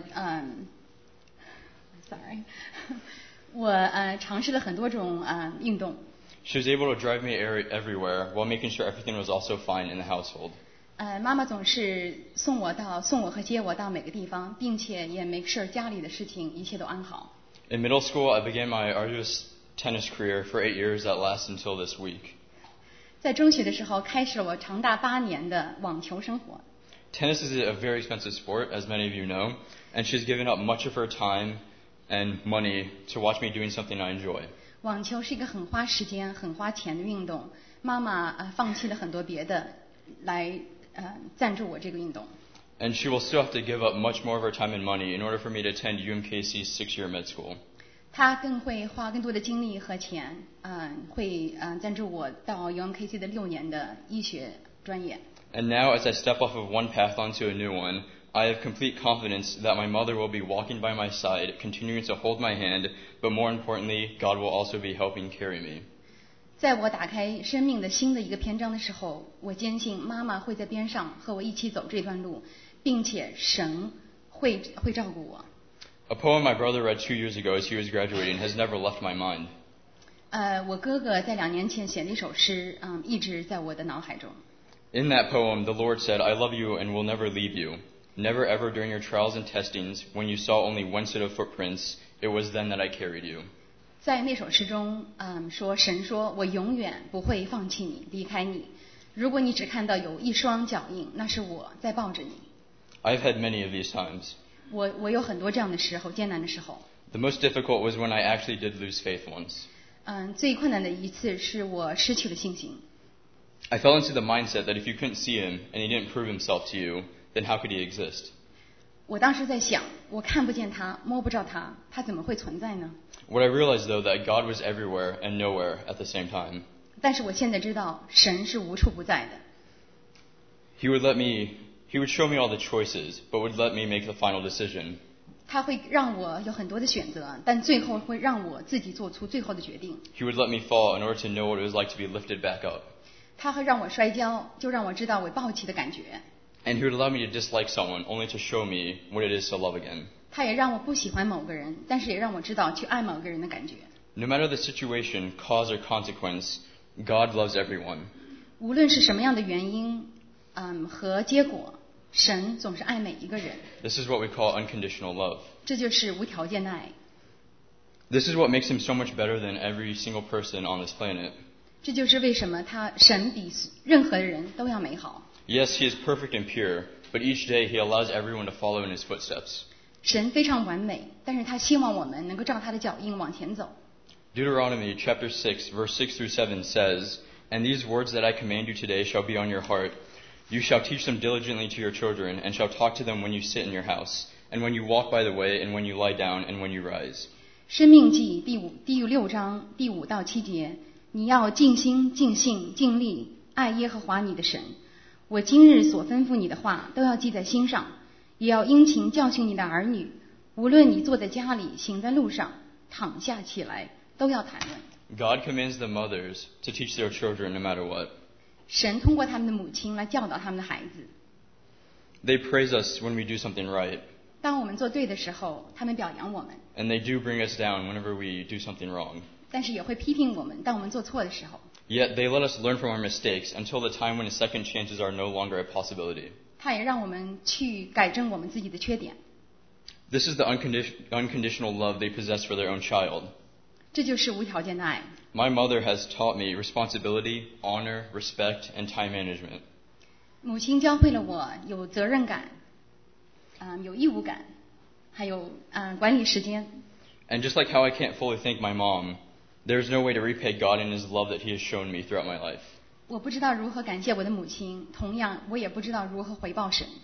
我尝试了很多种运动。 She was able to drive me everywhere while making sure everything was also fine in the household. 妈妈总是送我和接我到每个地方，并且也make sure家里的事情一切都安好。 In middle school, I began my arduous tennis career for 8 years that lasts until this week. 在中学的时候，开始了我长达8年的网球生活。 Tennis is a very expensive sport, as many of you know, and she's given up much of her time and money to watch me doing something I enjoy. 网球是一个很花时间、很花钱的运动。妈妈放弃了很多别的，来赞助我这个运动。 And she will still have to give up much more of her time and money in order for me to attend UMKC's 6-year med school. 他更会花更多的精力和钱，会赞助我到 UMKC 的6年的医学专业。 And now, as I step off of one path onto a new one, I have complete confidence that my mother will be walking by my side, continuing to hold my hand, but more importantly, God will also be helping carry me. 在我打开生命的新的一个篇章的时候，我坚信妈妈会在边上和我一起走这段路，并且神会照顾我。 A poem my brother read 2 years ago as he was graduating has never left my mind. 我哥哥在2年前写了一首诗，一直在我的脑海中。 In that poem, the Lord said, I love you and will never leave you. Never ever during your trials and testings, when you saw only one set of footprints, it was then that I carried you. 在那首诗中，神说我永远不会放弃你，离开你。如果你只看到有一双脚印，那是我在抱着你。 I've had many of these times. 我有很多这样的时候，艰难的时候。 The most difficult was when I actually did lose faith once. 最困难的一次是我失去了信心。 I fell into the mindset that if you couldn't see him and he didn't prove himself to you, then how could he exist? 我当时在想，我看不见他，摸不着他，他怎么会存在呢？ What I realized though that God was everywhere and nowhere at the same time. 但是我现在知道，神是无处不在的。 He would show me all the choices, but would let me make the final decision. 他会让我有很多的选择，但最后会让我自己做出最后的决定。 He would let me fall in order to know what it was like to be lifted back up. 他会让我摔跤，就让我知道我抱起的感觉。 And he would allow me to dislike someone, only to show me what it is to love again. 他也让我不喜欢某个人，但是也让我知道去爱某个人的感觉。 No matter the situation, cause or consequence, God loves everyone. 无论是什么样的原因，和结果，神总是爱每一个人。 This is what we call unconditional love. 这就是无条件的爱。 This is what makes him so much better than every single person on this planet. 这就是为什么神比任何人都要美好。 Yes, he is perfect and pure, but each day he allows everyone to follow in his footsteps. 神非常完美，但是他希望我们能够照他的脚印往前走。 Deuteronomy chapter 6, verse 6 through 7 says, And these words that I command you today shall be on your heart. You shall teach them diligently to your children, and shall talk to them when you sit in your house, and when you walk by the way, and when you lie down, and when you rise. 申命记第6章第5到7节，你要尽心、尽性、尽力爱耶和华你的神。我今日所吩咐你的话都要记在心上，也要殷勤教训你的儿女。无论你坐在家里，行在路上，躺下起来，都要谈论。 God commands the mothers to teach their children no matter what. 神通过他们的母亲来教导他们的孩子。 They praise us when we do something right. 当我们做对的时候，他们表扬我们。 And they do bring us down whenever we do something wrong. 但是也会批评我们，当我们做错的时候。 Yet they let us learn from our mistakes until the time when second chances are no longer a possibility. 他也让我们去改正我们自己的缺点。 This is the unconditional love they possess for their own child. 这就是无条件的爱。 My mother has taught me responsibility, honor, respect, and time management. 母亲教会了我有责任感，有义务感，还有管理时间。 And just like how I can't fully thank my mom, there's no way to repay God in His love that He has shown me throughout my life. 我不知道如何感谢我的母亲，同样我也不知道如何回报神。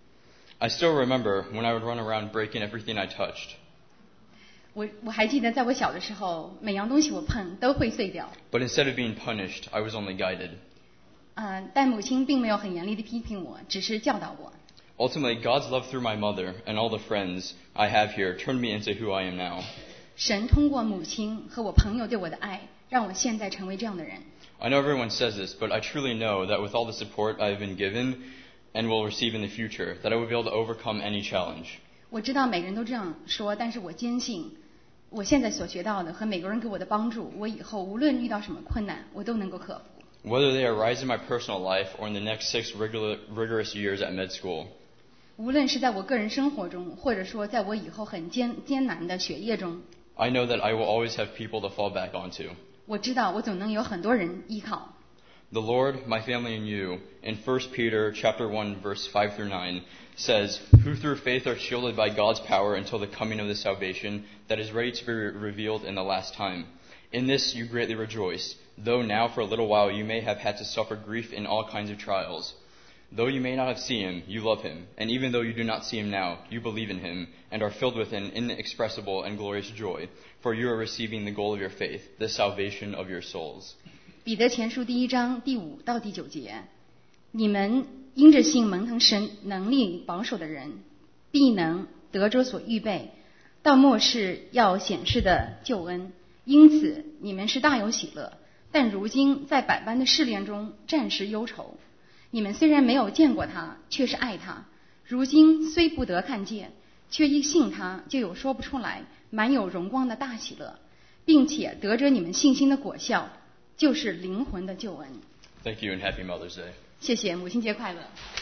I still remember when I would run around breaking everything I touched. 我还记得在我小的时候，每样东西我碰都会碎掉。 But instead of being punished, I was only guided. 但母亲并没有很严厉的批评我，只是教导我。 Ultimately, God's love through my mother and all the friends I have here turned me into who I am now. 神通过母亲和我朋友对我的爱，让我现在成为这样的人。 I know everyone says this, but I truly know that with all the support I have been given and will receive in the future, that I will be able to overcome any challenge. 我知道每个人都这样说，但是我坚信，我现在所学到的和美国人给我的帮助，我以后无论遇到什么困难，我都能够克服。 Whether they arise in my personal life or in the next 6 rigorous years at med school. 无论是在我个人生活中，或者说在我以后很艰难的学业中。 I know that I will always have people to fall back onto. 我知道我总能有很多人依靠。 The Lord, my family, and you, in 1 Peter chapter 1, verse 5 through 9, says, Who through faith are shielded by God's power until the coming of the salvation that is ready to be revealed in the last time. In this you greatly rejoice, though now for a little while you may have had to suffer grief in all kinds of trials. Though you may not have seen him, you love him, and even though you do not see him now, you believe in him and are filled with an inexpressible and glorious joy, for you are receiving the goal of your faith, the salvation of your souls. 彼得前书1章第5到第9节，你们因着信蒙腾神能力保守的人，必能得着所预备到末世要显示的救恩。因此你们是大有喜乐，但如今在百般的试炼中暂时忧愁。你们虽然没有见过他，却是爱他。如今虽不得看见，却因信他，就有说不出来满有荣光的大喜乐，并且得着你们信心的果效，就是灵魂的救恩。 Thank you and happy Mother's Day. 谢谢，母亲节快乐。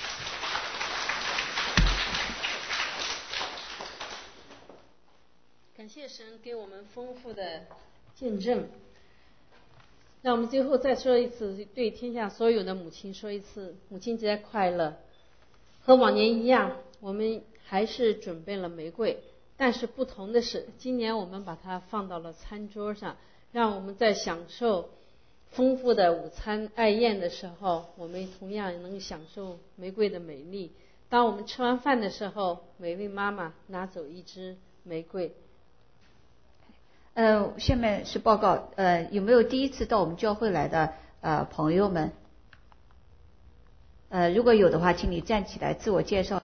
感谢神给我们丰富的见证。让我们最后再说一次，对天下所有的母亲说一次母亲节快乐。和往年一样，我们还是准备了玫瑰，但是不同的是，今年我们把它放到了餐桌上，让我们在享受丰富的午餐爱宴的时候，我们同样能享受玫瑰的美丽。当我们吃完饭的时候，每位妈妈拿走一支玫瑰。 下面是报告，有没有第一次到我们教会来的朋友们？如果有的话，请你站起来自我介绍。